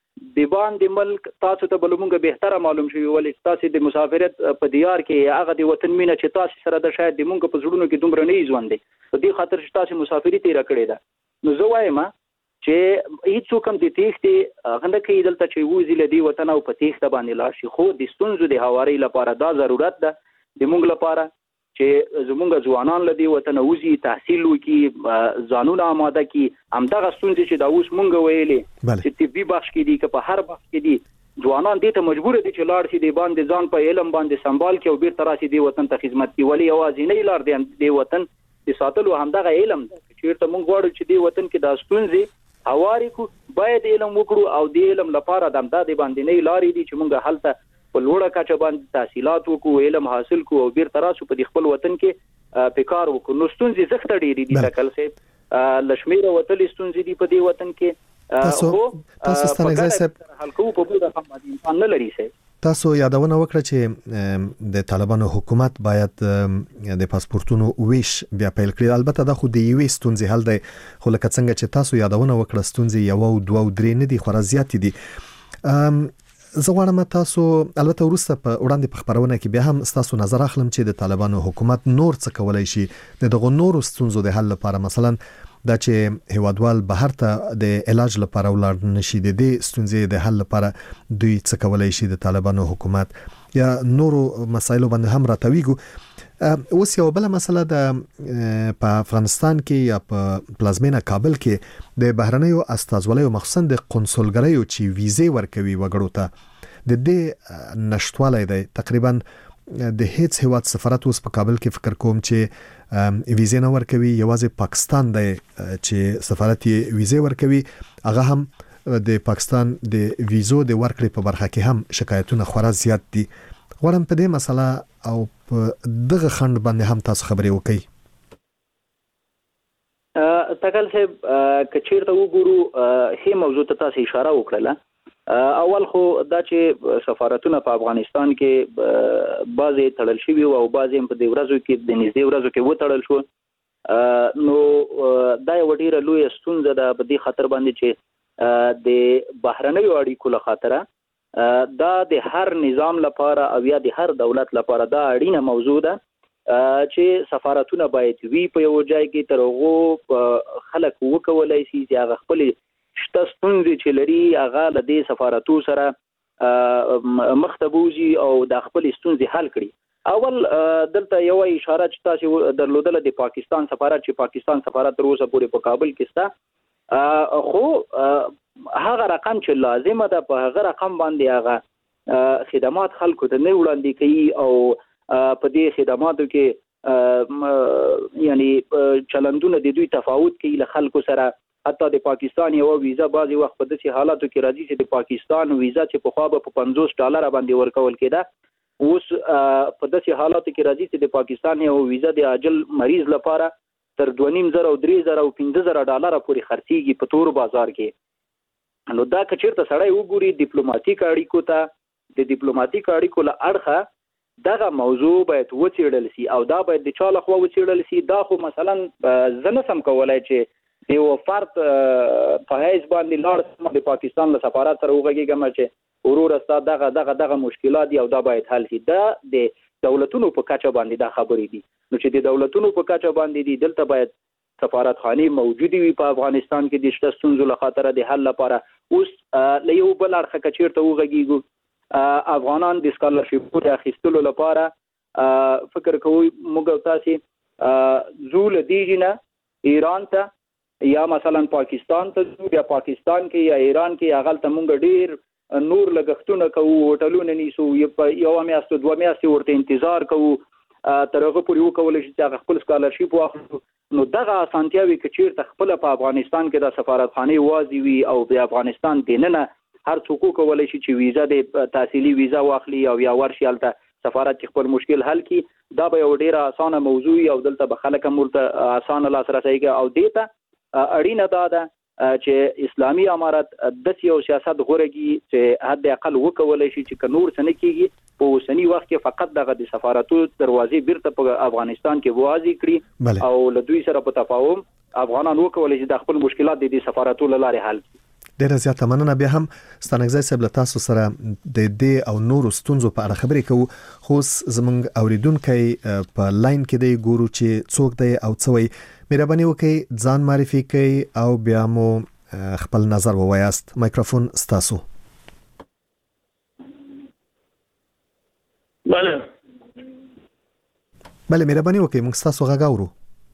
د باندې ملک. تاسو ته بلمونګه بهتره معلوم شوی ولې تاسو د مسافرت په دیار کې هغه د وطن مینه چې تاسو سره د شاید د مونږ په زړونو کې دومره نه ژوند دي، په دې خاطر چې تاسو مسافري تیر کړی ده. نو زه وایم چې هیڅ کوم د تخته غنده کې دلته چې وځي لدی وطن او په تخته باندې لاشي، خو د ستونزو د هواري لپاره دا ضرورت ده د مونږ لپاره چې زمونږ ځوانان لدی وطن وځي، تحصیل وکړي، ځانونه آماده کړي. همدغه ستونزې چې دا اوس مونږ ویلې چې طبي بخش کې دي که په هر بخش کې دي، ځوانان دې ته مجبور دي چې لاړ شي د باندې ځان په علم باندې سنبال کړي او بیرته راشي د وطن ته خدمت کوي. ولې یوازینۍ لار دی د وطن د ساتلو همدغه علم ده. چیرته مونږ غواړو چې د وطن کې دا ستونزې هواري کو، باید علم وکړو او د علم لپاره د همدغه باندې نه لارې دي چې مونږ هلته په لوړه کچه باندې تحصیلات وکړو، علم حاصل کو او بیرته راشو په خپل وطن کې په کار وکړو. نو ستونزې زخته ډېرې دي تکل صاحب، لشمیره وتلې ستونزې دي په دې وطن کې. تاسو ستانکزی صاحب حلقو په بل رقم باندې امکان نه لري. تاسو یادونه وکړه چې د طالبانو حکومت باید د پاسپورتونو ویش بیا پیل کړي. البته دا خو د یوې ستونزې حل دی، خو لکه څنګه چې تاسو یادونه وکړه ستونزې یو او دوه او درې نه دي، خورا زیاتې دي. زه غواړم تاسو البته وروسته په وړاندې په خبرونه کې بیا هم تاسو نظر اخلم چې د طالبانو حکومت نور څه کولای شي دغه نورو ستونزو د حل لپاره، مثلا دا چې هیوادوال بهر ته د علاج لپاره ولاړ نشي، د دې ستونزې د حل لپاره دوی څه کولای شي د طالبانو حکومت، یا نورو مسایلو باندې هم راتویګو. اوس یو بل مسله د په افغانستان کې یا په پلازمینه کابل کې د بهرنیو استازولیو مخصوصا د قونسلګریو چې ویزې ورکوي وګړو ته د دې نشټوالی دی. تقریبا د هیڅ هیواد سفارت اوس په کابل کې فکر کوم چې ویزې نه ورکوي، یوازې پاکستان دی چې سفارت یې ویزې ورکوي. هغه هم د پاکستان د ویزو د ورکړې په برخه کې هم شکایتونه خورا زیات دي. غواړم په دې مسله او په دغه خند باندې هم تاسو خبرې وکړئ. تکل صاحب کچیرته وګورو هي موضوع ته تاسو اشاره وکړه اول خو دا چې سفارتونه په افغانستان کې بعضي تړل شوي او بعضي په دې ورځو کې د نږدې ورځو کې وتړل شو نو دا یو ډیره لوی ستونزه ده په دې خاطر باندې چې د بهرنیو اړیکو له خاطره دا د هر نظام لپاره او یا د هر دولت لپاره دا اړینه موضوع ده چې سفارتونه باید وی په یو ځای کې تر هغه خلک وکولای شي چې هغه خپل شته ستونزې چې لري هغه له دې سفارتو سره مختبوزي او د خپل ستونزې حل کړي. اول دلته یو اشاره چې تاسو درلودله د پاکستان سفارت چې پاکستان سفارت تر اوسه پورې په کابل کې ستا خو هغه رقم چې لازمه ده په هغه رقم باندې هغه خدمات خلکو ته نه وړاندې کوي او په دې خدماتو کې یعنی چلندونه د دوی تفاوت کوي له خلکو سره. حتی د پاکستان یو ویزا بعضی وخت په داسې حالاتو کې راځي چې د پاکستان ویزا چې په خوا به په $50 باندې ورکول کېده اوس په داسې حالاتو کې راځي چې د پاکستان یو ویزا د عاجل مریض لپاره تر $2,500 او $3,000 او $15,000 پورې خرڅيږي په تور بازار کې. نو دا که چیرته سړی وګوري ډیپلوماټیک اړیکو ته د ډیپلوماټیک اړیکو له اړخه دغه موضوع باید وڅېړل شي او دا باید د چا لخوا وڅېړل شي. دا خو مثلا زه نه سم کولای چې یو فرد په حیث باندې لاړ د پاکستان له سفارت سره وغږیږم چې ورور استا دغه مشکلات دي او دا باید حل شي. دا د دولتونو په کچه باندې دا خبرې دي. نو چې د دولتونو په کچه باندې دي دلته باید سفارتخانه موجودي وي په افغانستان کې د شته ستونزو له خاطر د حل لپاره. اوس له یو بل اړخه کچیرته وغږیږو افغانان د سکالرشپ اخیستلو لپاره فکر کوي موږ تاسو زول دیجنه ایران ته یا مثلا پاکستان ته یا پاکستان کې یا ایران کې هغه ته مونږ ډیر نور لګښتونه کوو هوټلونه نیسو یو میاشت دوه میاشتې ورته انتظار کوو تر هغه پورې وکولای شي چې خپل سکالرشپ واخلو. نو دغه اسانتیاوي چې چیرته خپل په افغانستان کې د سفارتخانه وازي وي او د افغانستان دیننه هر څوک کولای شي چې ویزا د تحصیلي ویزا واخلي او یا ورشي الته سفارت خپل مشکل حل کړي. دا به یو ډیره اسانه موضوع او دلته به خلک مرته اسانه لاسرسي کوي او دیته اړینه ده چې اسلامي امارت د یو سیاست غوړګي چې حد اقل وکولای شي چې نور څه نه کیږي په اوسنی وخت کې فقط دغه د سفارتو دروازې بیرته په افغانستان کې وازي کړي او له دوی سره په تفاهم افغانان وکولای شي د خپل مشکلات د سفارتو لاره حل کړي. ډیره زیاته مننه. بیا هم ستانګزای صاحب له تاسو سره د دې او نورو ستونزو په اړه خبرې کوو. خو زمونږ اوریدونکو په لاین کې دی ګورو چې څوک دی او څه وایي. مهرباني وکړئ ځان معرفي کړئ او بیا مو خپل نظر ووایاست. مایکروفون ستاسو. بله مهرباني وکړئ موږ تاسو غږ اورو.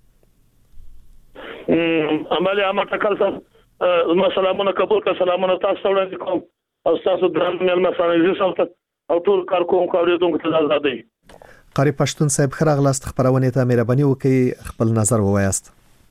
عملي امر تکل صاحب سلامونه قبول کا سلامونه تاسو وړاندې کوم او تاسو درنو مېلمه سره زه او ټول کارکونکو اوریدونکو ته آزادۍ. قاری پښتون صاحب خراغلاست خبرونه ته مهرباني وکړئ خپل نظر ووایاست.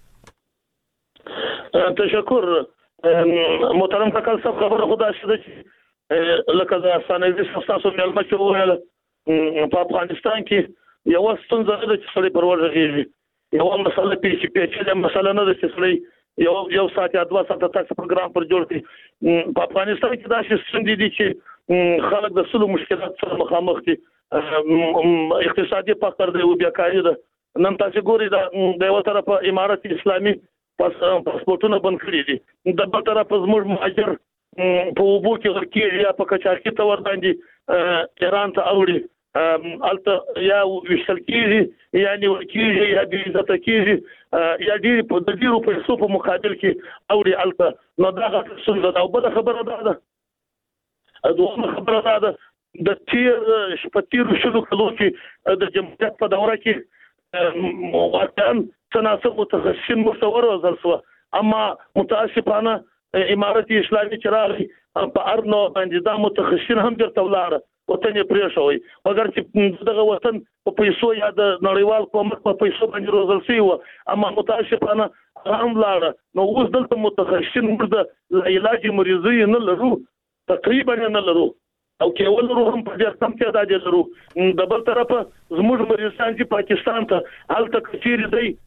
تشکر محترم تکل صاحب خبره خدا شته لکه د افغانستان تاسو مېلمه چې وویل په افغانستان کې یو ستونزه ده چې سړی پرورږي یو مسله پیچیده مسله نه ده چې سړی یو ساعت یا 2 ساعت تاسو پروګرام پر جوړ کړئ. په افغانستان کې دا ستونزې دي چې خلک د سلو مشکلات سره مخامخ دي. اقتصادي فقر دی او بیکاري ده. نن تاسو ګورئ د یو طرف امارت اسلامي پاسپورتونه بند کړی دي د بل طرف زموږ مهاجر په وبو کې ورکیږي یا په کچاکي ته ور باندې ایران ته اوړي الته یا وشل کیږي یعنی ورکیږي یا د عزت کیږي یا ډیر په د ډیرو پیسو په مقابل کې اوړي الته. نو دا څه ده او بل خبره ده دوه خبره ده د تیر شپتیر شلو کلو کې د جمهوریت په دوره کې واقعا تناسب متخصصین مصور وزل سو اما متاسفانه امارت اسلامي چراغي په ارنو باندې دا متخصصین هم درته ولاړ وطن یې پریښوي اگر چې دغه وطن په پیسو یا د نړیوال کومک په پیسو باندې روزل شي و اما متاسفانه هم لاړ. نو اوس دلته متخصصین مرده علاج مریضي نه لرو تقریبا نه لرو او کې ولرو هم په ډېر کم تعداد لرو. د بل طرف زموږ مریضان چې پاکستان ته هلته کچېری دی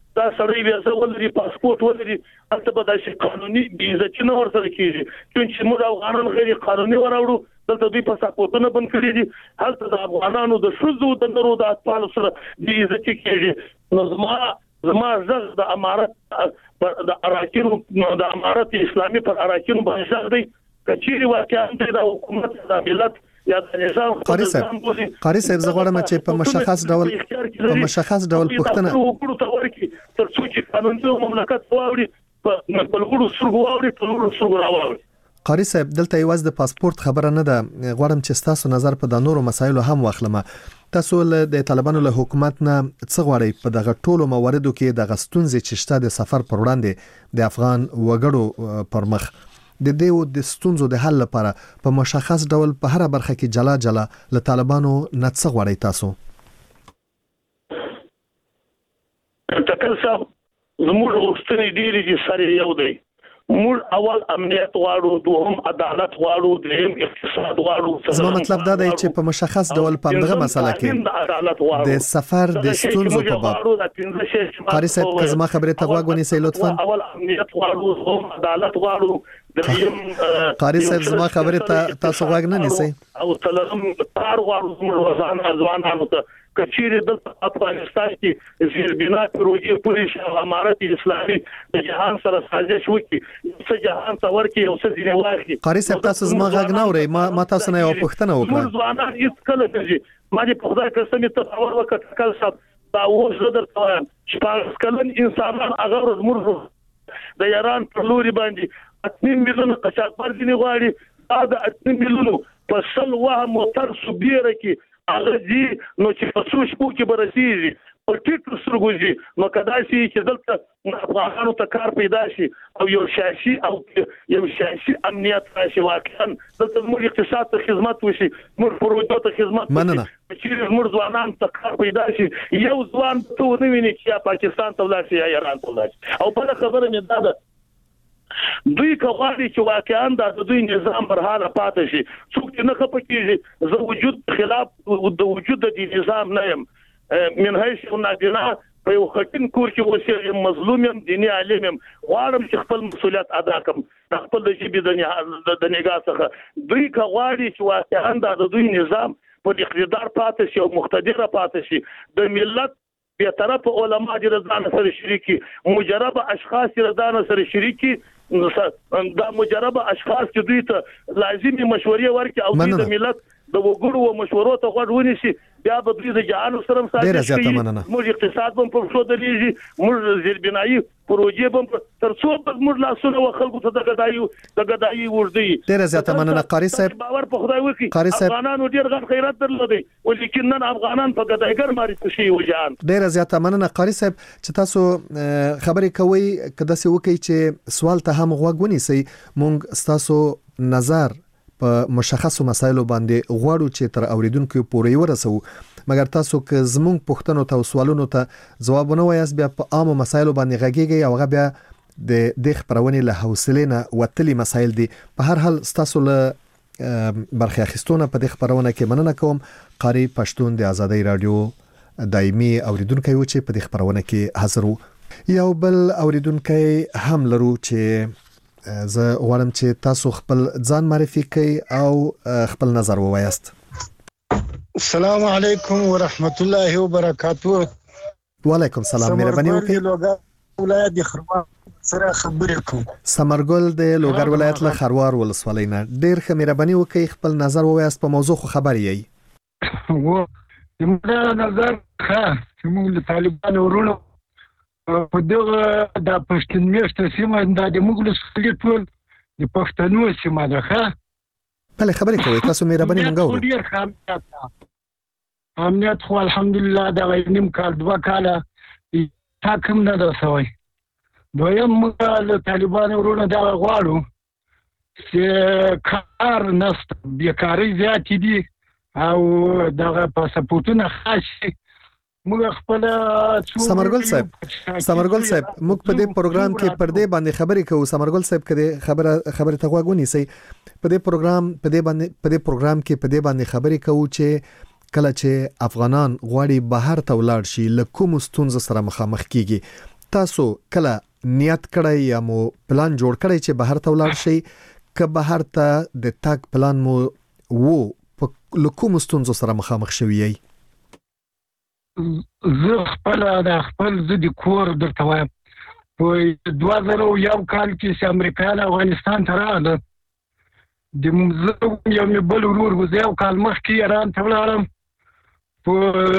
دا سړی ویزه ولري پاسپورت ولري هلته به داسې قانوني عزت نه ورسره کیږي چې موږ افغانان غیر قانوني وراوړو دلته دوی پاسپورتونه بند کړي دي هلته د افغانانو د ښځو د نرو د اطفالو سره بې عزتي کیږي نو زما زغ د امارت د اراکینو د امارت اسلامي پر اراکینو باندې زغ دی کچېری واقعا د حکومت د ملت قاری صاحب زه غواړم چې په مشخص ډول پوښتنه وکړو ته ورکی تر څو چې قانوني مملکت واوري په بلغړو سرغو واوري په لورو سرغو راوړي. قاری صاحب دلته یوازې د پاسپورت خبره نه ده غواړم چې تاسو نظر په د نورو مسایلو هم واخلم. تاسو د طالبانو له حکومت نه څه غواړئ په دغه ټولو مواردو کې د غستونځ چې شته د سفر پر وړاندې د افغان وګړو پر مخ د دې د ستونزو د حل لپاره په مشخص ډول په هر برخه کې جلا له طالبانو نه څه غواړي تاسو؟ تکل صاحب زموږ غوښتنې ډېرې دي سره یو دی موږ اول امنیت غواړو دوهم عدالت غواړو دریم اقتصاد غواړو. زما مطلب دا دی چې په مشخص ډول په دغه مسله کې د سفر د ستونزو په باب قاری صاحب که زما خبرې ته غوږ ونیسئ لطفا. اول امنیت غواړو دوهم عدالت غواړو قاری صاحب زما خبرې ته تاسو غوږ نه نیسئ او څلورم کار غواړو موږ ځوانانو ته کچېری د افغانستان کې زیربنا پروژې پولیس او امارت اسلامي د جهان سره سازش وکړي چې جهان ته ورکړي او څه ځینې واخلي. قاری صاحب تاسو زما غږ نه اورئ ما تاسو نه یو پوښتنه وکړه. موږ ځوانان هیڅ کله نه ما دې په خدای قسم ته اور وکړ کله صاحب دا اوس زدر ته چې کلن انسانان هغه مرغ د ایران په لوري باندې 8 میلیون قاچاقبر دي غواړي دا د 8 میلیون په سل واه موټر سوبیره کې هغه دي نو چې په څو شپو کې برسيږي په ټیټو سرګوږي نو کدا شي چې دلته افغانانو ته کار پیدا شي او یو سیاسي امنیت راشي واقعا دلته موږ اقتصاد ته خدمت وشي موږ پروژو ته خدمت مننه چې موږ ځوانان ته کار پیدا شي یو ځوان ته ونه ویني چې پاکستان ته ولاړ شي یا ایران ته ولاړ شي او بل خبره مې دا ده دوی کوي چې واقعا د دوی نظام برهاله پاتې شي څوک نه خپکیږي زه وجود خلاف د وجود د نظام نه يم من هیڅ نادینا په یو خټین کور کې اوسې مظلوم يم دیني عالم يم غواړم چې خپل مسولیت ادا کړم خپل د جبې د نگاه څخه دوی کوي چې واقعا د دوی نظام په اقتدار پاتې شي او مقتدر پاتې شي د ملت به طرف علماء دي رضان سره شریکي مجرب اشخاص رضان سره شریکي دا مجرب اشخاص چې دوی ته لازمي مشورې ورکړي او دوی د ملت د وګړو مشورو ته غوږ ونیسي بیا به دوی د جهان سره ساتي موږ اقتصاد هم په شو دلیږي موږ زیربنایي پروژې هم تر څو موږ لاسونه وخلکو ته د غدایي ورځي. ډیر زیاته مننه قاری صاحب. باور په خدای وکړي افغانانو ډیر غن خیرات درلودي ولیکن نن افغانان په غدایګر ماري شي وجان. ډیر زیاته مننه قاری صاحب چې تاسو خبرې کوي کده څه وکړي چې سوال ته هم غوږ ونیسئ مونږ تاسو نظر په مشخصو مسایلو باندې غواړو چې تر اوریدونکو پورې ورسو مګر تاسو که زموږ پوښتنو ته او سوالونو ته ځوابونه وایاست بیا په عامو مسایلو باندې غږیږئ او هغه بیا د خبرونې له حوصلې نه وتلي مسایل دي. په هر حال تاسو له برخه اخیستونه په دې خبرونه کې مننه کوم. قاری پښتون د آزادۍ رادیو دایمي اوریدونکو و چې په دې خبرونه کې حاضر وو. یو بل اوریدونکو هم لرو چې زه غواړم چې تاسو خپل ځان معرفي کړئ او خپل نظر ووایاست. السلام علیکم ورحمت الله وبرکاته. وعلیکم السلام. مهرباني وکړئ. ولایت د خروار سره خبرې کوم. سمرګل د لوګر ولایت له خروار ولسوالۍ نه ډیر ښه مهرباني وکړئ خپل نظر ووایاست په موضوع خو خبر یې. و زموږ نظر چې موږ له طالبانو ورونو په دغه د پښتون میشته سیمه د موږ له ټول د پښتنو سیمه ده. بله خبرې کوي تاسو مهرباني مونږ اورو. ډیر ښه امنیت خو الحمدلله د نیم کال 2 کاله تاکم نه ده سوی. دویم موږ له طالبانو ورونو دا غواړو چې کار نشته بیکاري زیات دي او دغه پاسپورتونه خاص موږ خپل سمرګل صاحب موږ په دې پروګرام کې پر دې باندې خبرې کوو. سمرګل صاحب کده خبره ته غوږ ونیسئ. په دې پروګرام کې په دې باندې خبرې کوو چې کله چې افغانان غواړي بهر ته ولاړ شي له کوم ستونزو سره مخامخ کیږي تاسو کله نیت کړی یا مو پلان جوړ کړی چې بهر ته ولاړ شئ که بهر ته د تاګ پلان مو په کوم ستونزو سره مخامخ شوی یې؟ زه خپل د کور درته وایم په 2001 کال کې چې امریکایان افغانستان ته راغله د یو مې بل ورور و زه یو کال مخکې ایران ته ولاړم په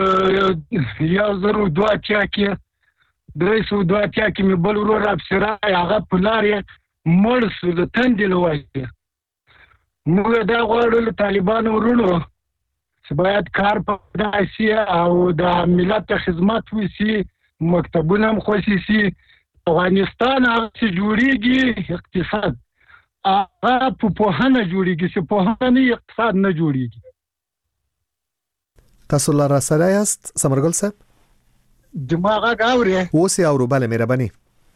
2002 کې 302 کې مې بل ورور افسر هغه په لار یې مړ شو د تندې له وجې. موږ دا غواړو له طالبانو ورونو چې باید کار پیدا شي او د ملت خدمت وشي، مکتبونه هم خوشي شي. افغانستان هغه چې جوړیږي اقتصاد هغه په پوهنه جوړیږي، چې پوهنه نه اقتصاد نه جوړیږي. تاسو لا را سره یاست ثمرګل صاحب؟ دماغ غاوري اوس یې اورو bale مهرباني.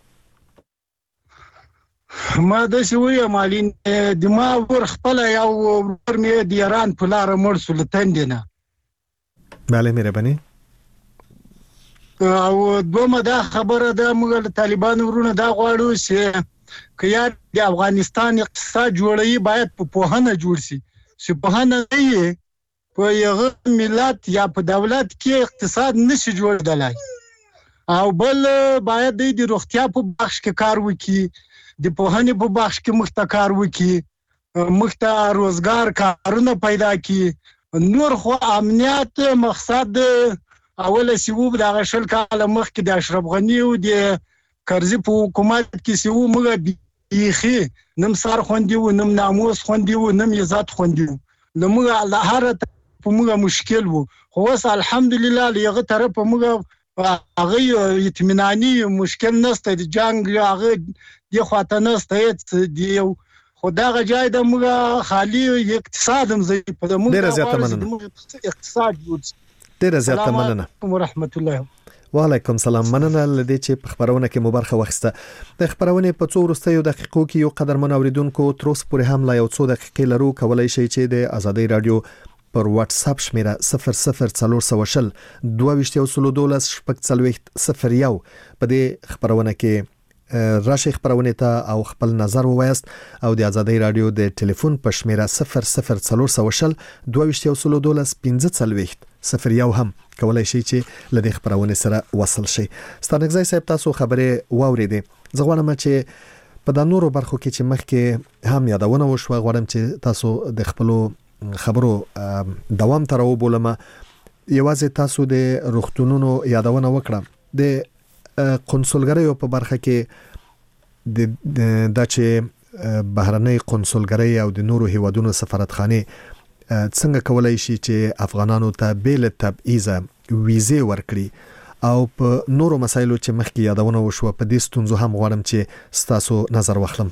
ما د شوی مالین دماغ ور خپل یو ور مې د ایران په لار مړ شو لتندنه. bale مهرباني. او دومره دا خبره ده موږ له طالبانو ورونه دا غواړو چې کیا د افغانستان اقتصاد جوړوي باید په پوهنه جوړ شي، چې پوهنه نه په یو ملت یا په دولت کې اقتصاد نشي جوړدلای. او بل باید د روغتیا په بخش کې کار وکړي، د پوهنې په بخش کې مخته کار وکړي، مخته روزګار کارونه پیدا کړي. نور خو امنیت مقصد اوله سیوب د غشل کاله مخکې د اشرف غنی او د کرزي په حکومت کې سیو موږ بیخي نم سار خوندي و نم ناموس خوندي و نم عزت خوندي و لمغه الله هر په موږ مشکل وو. خو اوس الحمدلله لغه طرف موږ هغه اطمینانی مشکل نشته، د جنگ هغه دی خواته نشته دی. خدا غجای د موږ خالی اقتصاد هم زی په موږ اقتصاد جوړ. ډیره زیاته مننه. ورحمت الله. وعلیکم سلام. مننه لدې چې په خبرونه کې مبارخه واخیسته. د خبرونه په څو وروستیو دقیقو کې یو قدر منوریدونکو تر اوسه پورې هم لا یو څو دقیقې لرو، کولای شئ چې د آزادۍ رادیو پر واتس اپ شمیره 00400 22 شپږ په دې خبرونه کې راشي خبرونه ته او خپل نظر ووایست، او د آزادۍ رادیو د ټلیفون په شمیره 00400 22 هم کولای شئ چې لدې خبرونه سره وصل شئ. ستانګزای صاحب تاسو خبره واوریدې. زه غواړم چې په د نورو برخو کې چې مخکې هم یادونه وشوه، غواړم چې تاسو د خپل خبرو دوام تر وبولم. یوازې تاسو د روغتونونو یادونه وکړه. د قونسلګریو په برخه کې د چې بهرنۍ قونسلګری او د نورو هیوادونو سفارتخانه څنګه کولای شي چې افغانانو ته بیل تبعیض ویزه ورکړي، او په نورو مسایلو چې مخکې یادونه وشوه په دې ستونزو هم غواړم چې تاسو نظر واخلم.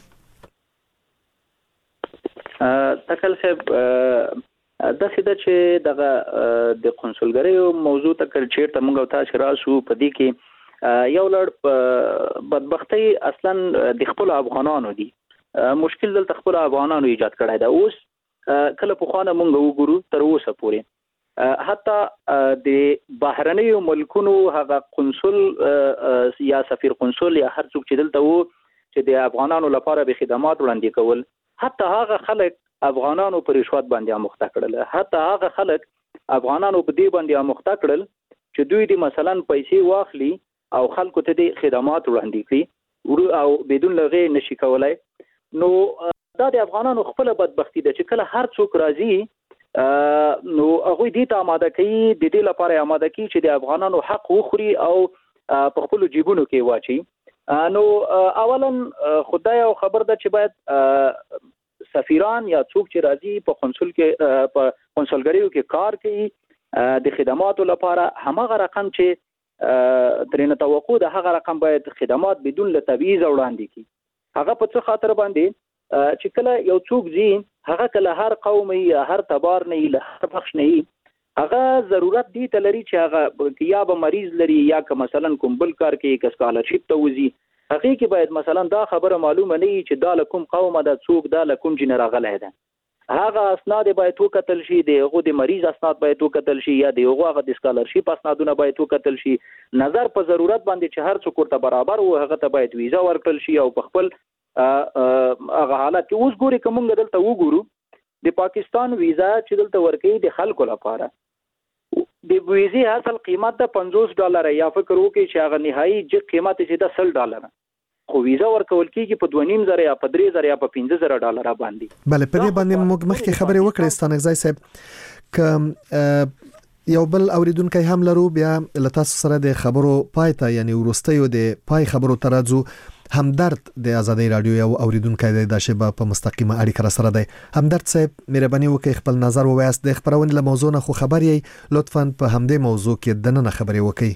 تکل صاحب د سیده چې دغه د قونسلګریو موضوع ته چیرته موږ تاسو راسو په دې کې یو لړ بدبختی اصلا د خپل افغانانو دي. مشکل دلته خپل افغانانو ایجاد کړی دا. اوس کله په خوانه مونږ وګورو تر اوسه پورې حتی د بهرنیو ملکونو هغه قونسل یا سفیر قونسل یا هر څوک چې دلته وو چې د افغانانو لپاره به خدمات وړاندې کول، حتی هغه خلک افغانانو پر رشوت باندې اموخته کړل، حتی هغه خلک افغانانو په دې باندې اموخته کړل چې دوی دې مثلا پیسې واخلي او خلکو ته دې خدمات وړاندې کړي او بدون لغې نشي کولای. نو دا د افغانانو خپل بدبختی ده چې کله هر څوک راځي نو هغه دې ته آماده کوي، د دې لپاره آماده کوي چې د افغانانو حق وخوري او په خپل جیبونو کې واچي. نو اولا خدای او خبر ده چې باید سفیران یا څوک چې راځي په قونسل کې په قونسلګریو کې کار کوي د خدماتو لپاره همغه رقم چې ترنه توقع ده هغه رقم باید خدمات بدون تبعیض وړاندې کړي. هغه په څه خاطر باندې چې کله یو څوک زی هغه کله هر قومي یا هر تبار نه له هر بخش نه هغه ضرورت دی ته لري چې هغه یا به مریض لري یا که مثلا کوم بل کار کې یک سکالرشپ ته وزي، هغه کې باید مثلا دا خبره معلومه نه وي چې دا لکم قومه دا څوک دا لکم جن راغلی ده. هغه اسناد باید وکتل شي، دغه د مریض اسناد باید وکتل شي یا دغه د سکالرشپ اسنادونه باید وکتل شي. نظر په ضرورت باندې چې هر څوک ورته برابر وو هغه ته باید ویزا ورکړل شي او په خپل هغه حالت کې اوس ګوري کوم دلته وګورو د پاکستان ویزا چې دلته ورکړي د خلکو لپاره د ویزې اصل قیمت د $50 یا فکر وکړي چې هغه نهایي چې قیمت چې د $100 خو ویزا ورکول کیږي په 2.5 یا په 3 یا په $15,000 باندې. بله په دې باندې موږ مخکې خبرې وکړې ستانکزی صاحب ک یو بل اوریدونکو هم لرو بیا له تاسو سره د خبرو پای ته یعنی ورستیو د پای خبرو ترازو همدرد د آزادۍ رادیو یو اوریدونکو د شبا په مستقیمه اړیکه را سره دی. همدرد صاحب مهرباني وکړئ خپل نظر ووایاست د خبرونې له موضوع نه خو خبر یې لطفا په همدې موضوع کې دننه خبرې وکړئ.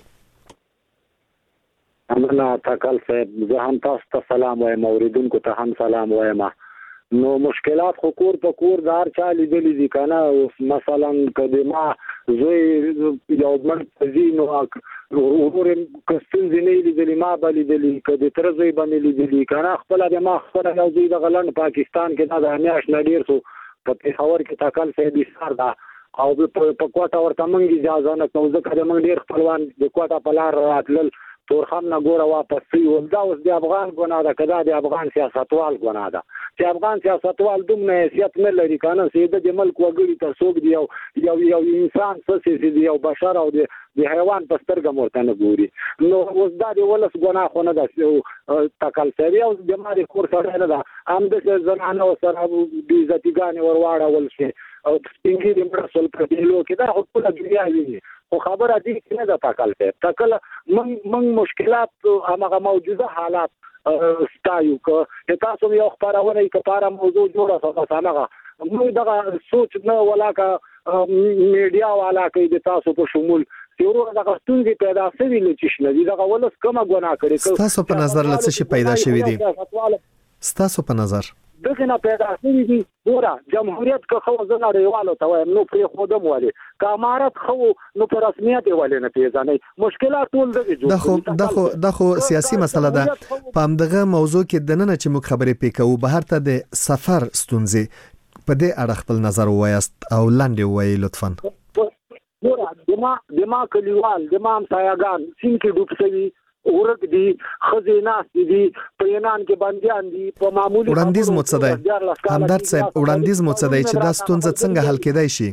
امنا تکل صاحب زه هم تاسو ته سلام وایم اوریدونکو ته هم سلام وایم. نو مشکلات خو کور په کور دار چا لیدلې دي کنه مثلا کله ما زوی یو منځ زینو ورور کستل زینې لیدلې ما بلې لیدلې کله تر زوی باندې لیدلې کنه خپل د ما خپل یو زوی د غلند پاکستان کې دا میاش نډیر سو په پیښور کې تکل صاحب ایثار دا او په کوټه ورته منګي اجازه نه کوم ځکه د منګ ډیر خپلوان د کوټه په لار راتلل تورخم نه ګوره واپس سی ولدا اوس د افغان ګناه ده کدا د افغان سیاستوال ګناه ده چې افغان سیاستوال دومره حیثیت نه لري کنه سیده د ملک وګړي ته څوک دی یو انسان څه دی یو بشر او د حیوان په سترګه مرته نه ګوري. نو اوس دا د ولس ګناه خو نه ده تکل سری او د ماري کور سره نه ده هم د زنانه سره د عزتګانې ورواړول شي او څنګه د مرسل په دیلو کې دا ټول دنیا ویني خو خبره دې نه ده تکل من مشکلات هغه موجوده حالات ستایو که تاسو یو خبرونه کپاره موضوع جوړه سمغه موږ دا سوچ نه ولاکه میډیا والا کوي د تاسو په شمول یو دا ستونزې پیدا شوي لچشنه دي دا ولس کومه ګناه کړي. تاسو په نظر لڅ شي پیدا شوي دي تاسو په نظر دغه نه پیدا شوي دي ګوره جمهوریت که خو زنه ریوالو ته وایم نو پرې خودم والی که امارت خو نو پر رسمیت والی نه پیژنې مشکلات ټول دغه دا خو سیاسي مسله ده. په همدغه موضوع کې د نن چې موږ خبرې پکو بهر ته د سفر ستونزې په دې اړه خپل نظر وایست او لاندې وایي لطفا. ګوره دما کلیوال دما سایاګان سینکې ډوب شوي ورګ دي خزیناس دي په یونان کې بنديان دي په معمولی وړاندیز مو څه دی همدرد صاحب وړاندیز مو څه دی چې دا ستونزه څنګه حل کېدای شي؟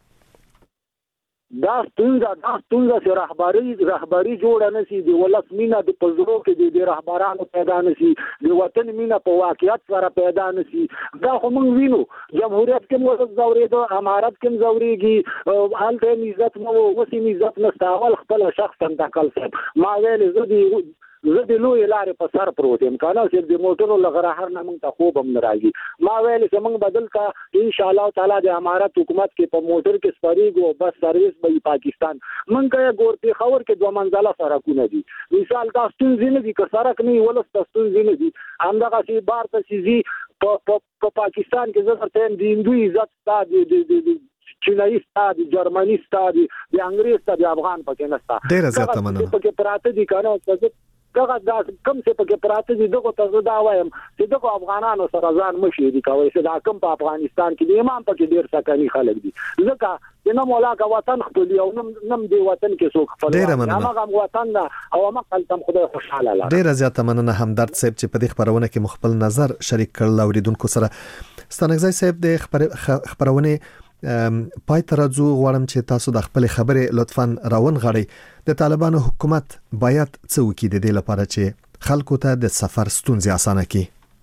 دا ستونزه چې رهبری جوړه نشي د ولس مینا د پزرو کې د رهبرانو پیدا نشي د وطن مینا په واقعیت سره پیدا نشي دا خو موږ وینو جمهوریت کې موږ زورېدو امارت کې زورېږي حالته عزت نو وسې عزت نه اول خپل شخص تکل صاحب ما ویل زه د لوی لارې په سر پروت یم کنه چې د موټرو لغره هر نه موږ ته خوب هم نه راځي ما ویل چې موږ بدل کا ان شاء الله تعالی د امارت حکومت کې په موټر کې سپریږو بس سرویس به پاکستان موږ کې ګورتي خبر کې دوه منزله سړکونه دي مثال دا ستونزې نه دي که سړک نه ولس ستونزې نه دي همدغه چې بار ته سيزي په پاکستان کې زه ته د هندوی عزت تا د چینایي ستا د جرمني ستا د انګریز ستا د افغان پکې نستا ډېر زیات مننه پکې پراته دي کنه دغه کم څه پکې پراته دي دغه ته دا وایم چې دغه افغانانو سره ځان مشي دي کوي چې دا کم په افغانستان کې د امام پکې ډیر سکاني خلک دي ځکه چې نه مولا کا وطن خپل یو نم دی وطن کې څوک خپل هغه وطن دا او ما خپل خدای خوشاله لاله. ډیر زیات مننه همدرد صاحب چې په دې خبرونه کې مخبل نظر شریک کړل اوریدونکو سره. ستانکزی صاحب د خبرونه پای ته راځو غواړم چې تاسو د خپل خبرې لطفاً راون غړئ د طالبانو حکومت باید څه وکړي د دې لپاره چې خلکو ته د سفر ستونزې اسانه کړي؟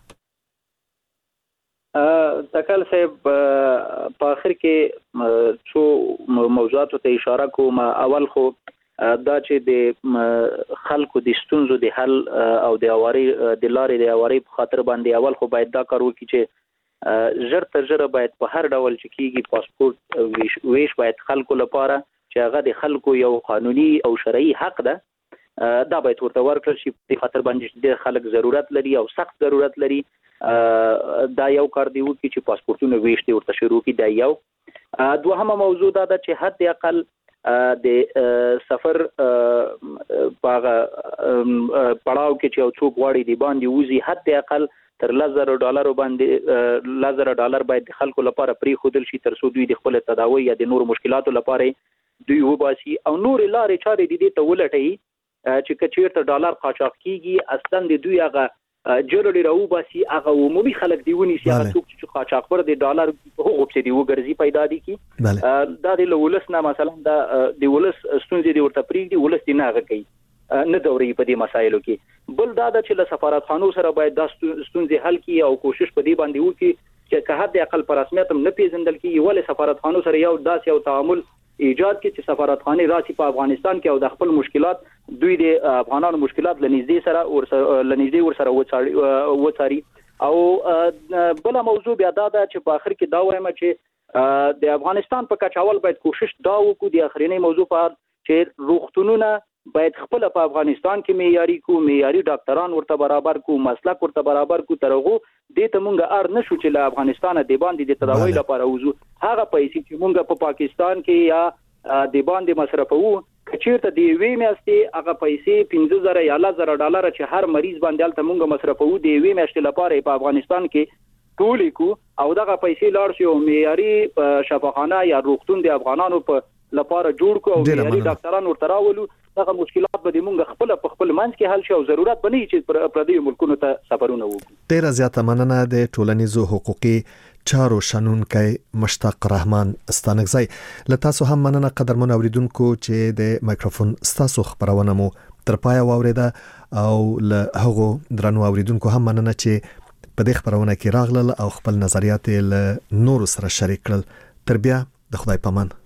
تکل صاحب په اخر کې څو موضوعاتو ته اشاره کوم. اول خو دا چې د خلکو د ستونزو د حل او د اواري د لارې د اواري په خاطر باندې اول خو باید دا کار وکړي چې ژر تر ژره باید په هر ډول چې کیږي پاسپورت ویش باید خلکو لپاره چې هغه د خلکو یو قانوني او شرعي حق ده دا باید ورته ورکړل شي په خاطر باندې چې خلک ضرورت لري او سخت ضرورت لري دا یو کار دی چې پاسپورتونه ویش دي ورته شروع کی دی. یو دوهمه موضوع دا ده چې حد اقل د سفر باغ پړاو کې چې یو څوک غواړي د باندې وزي حتی اقل تر $10,000 باندې $10,000 باید خلکو لپاره پری خودل شي تر څو دوی د خپل تداوی یا د نور مشکلاتو لپاره دوی وباسي او نور لارې چارې د دې ته ولټي چې کچېرته ډالر قاچاق کیږي اصلا د دوی هغه جوړ لري وباسي هغه عمومي خلک دیونی سي هغه څوک چې قاچاق پر د ډالر حقوق څخه دی وګرځي پیدا دي کی دا د ولس نه مثلا د ولس ستونزې دی ورته پریږدي ولس دی نه غږی نه دوري په دې مسایلو کې بل دا چې له سفارتخانو سره باید د ستونزې حل کی او کوشش په دې باندې وکړي چې که حد اقل پر رسمیت هم نه پیژندل کی ولې سفارتخانو سره یو داس یو تعامل ایجاد کی چې سفارتخانه راشي په افغانستان کې او د خپل مشکلات دوی د افغانانو مشکلات لنیږدې سره وڅاري او بل موضوع بیا دا چې په اخر کې دا وایم چې د افغانستان په کچاول باید کوشش دا وکړو د اخرینی موضوع په چې روغتونونه باید خپل په افغانستان کې معیاري ډاکټران ورته برابر کو مسلک ورته برابر کو ترغه د ته مونږه ار نشو چې له افغانستان د باندې د تداوی لپاره وزو هغه پیسې چې مونږه په پاکستان کې یا د باندې مصرفو کچیرته دی وی میاشتې هغه پیسې $15,000 یا $10,000 چې هر مریض باندې الته مونږه مصرفو دی وی میاشتې لپاره په افغانستان کې ټولې کو او دغه پیسې لار شي او معیاري شفاخانه یا روغتون د افغانانو په لپاره جوړ کو او معیاري ډاکټران ورته راولو دغه مشکلات به موږ خپل منځ کې حل شي او ضرورت بنئ چې پردي ملکونو ته سفرونه وکړو. ډیره زیاته مننه د ټولنیزو حقوقي چارو شنونکی مشتاق رحمان ستانکزی. له تاسو هم مننه قدرمن اوریدونکو چې د مایکروفون ستاسو خبرونه مو تر پای واوریده او له هغو درنو اوریدونکو هم مننه چې په دې خبرونه کې راغلل او خپل نظریات له نورو سره شریک کړل. تر بیا د خدای پامان.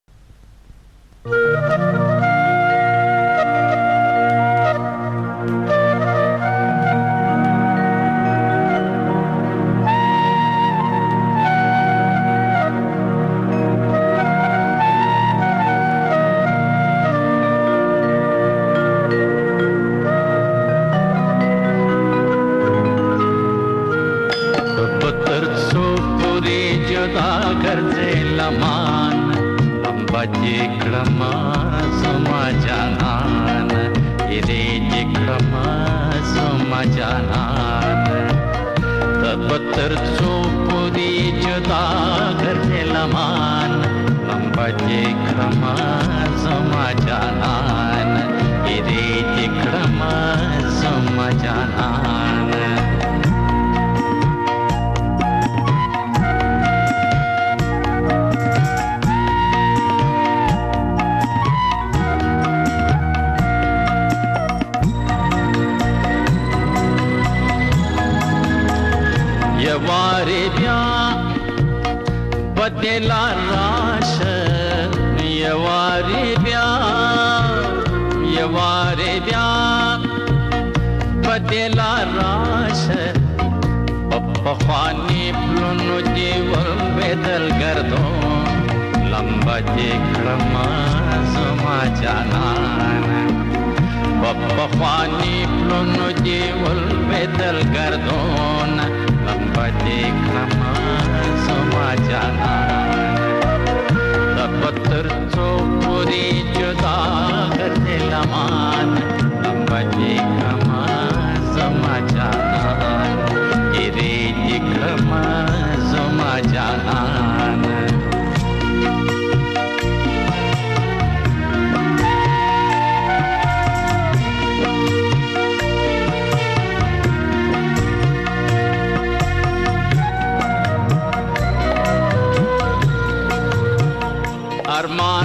ارمان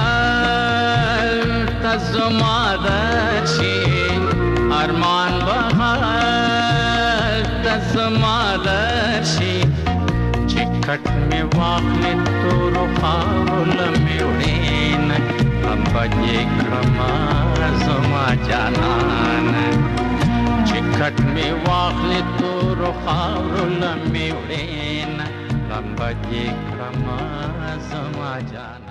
بهر تزمادشی ارمان بهر تزمادشی چکٹ میں واخل تو رخاول میوڑین بجے کرما زما جانان چکٹ میں واخل تو رخاول میوڑین بجے کرما زما جانان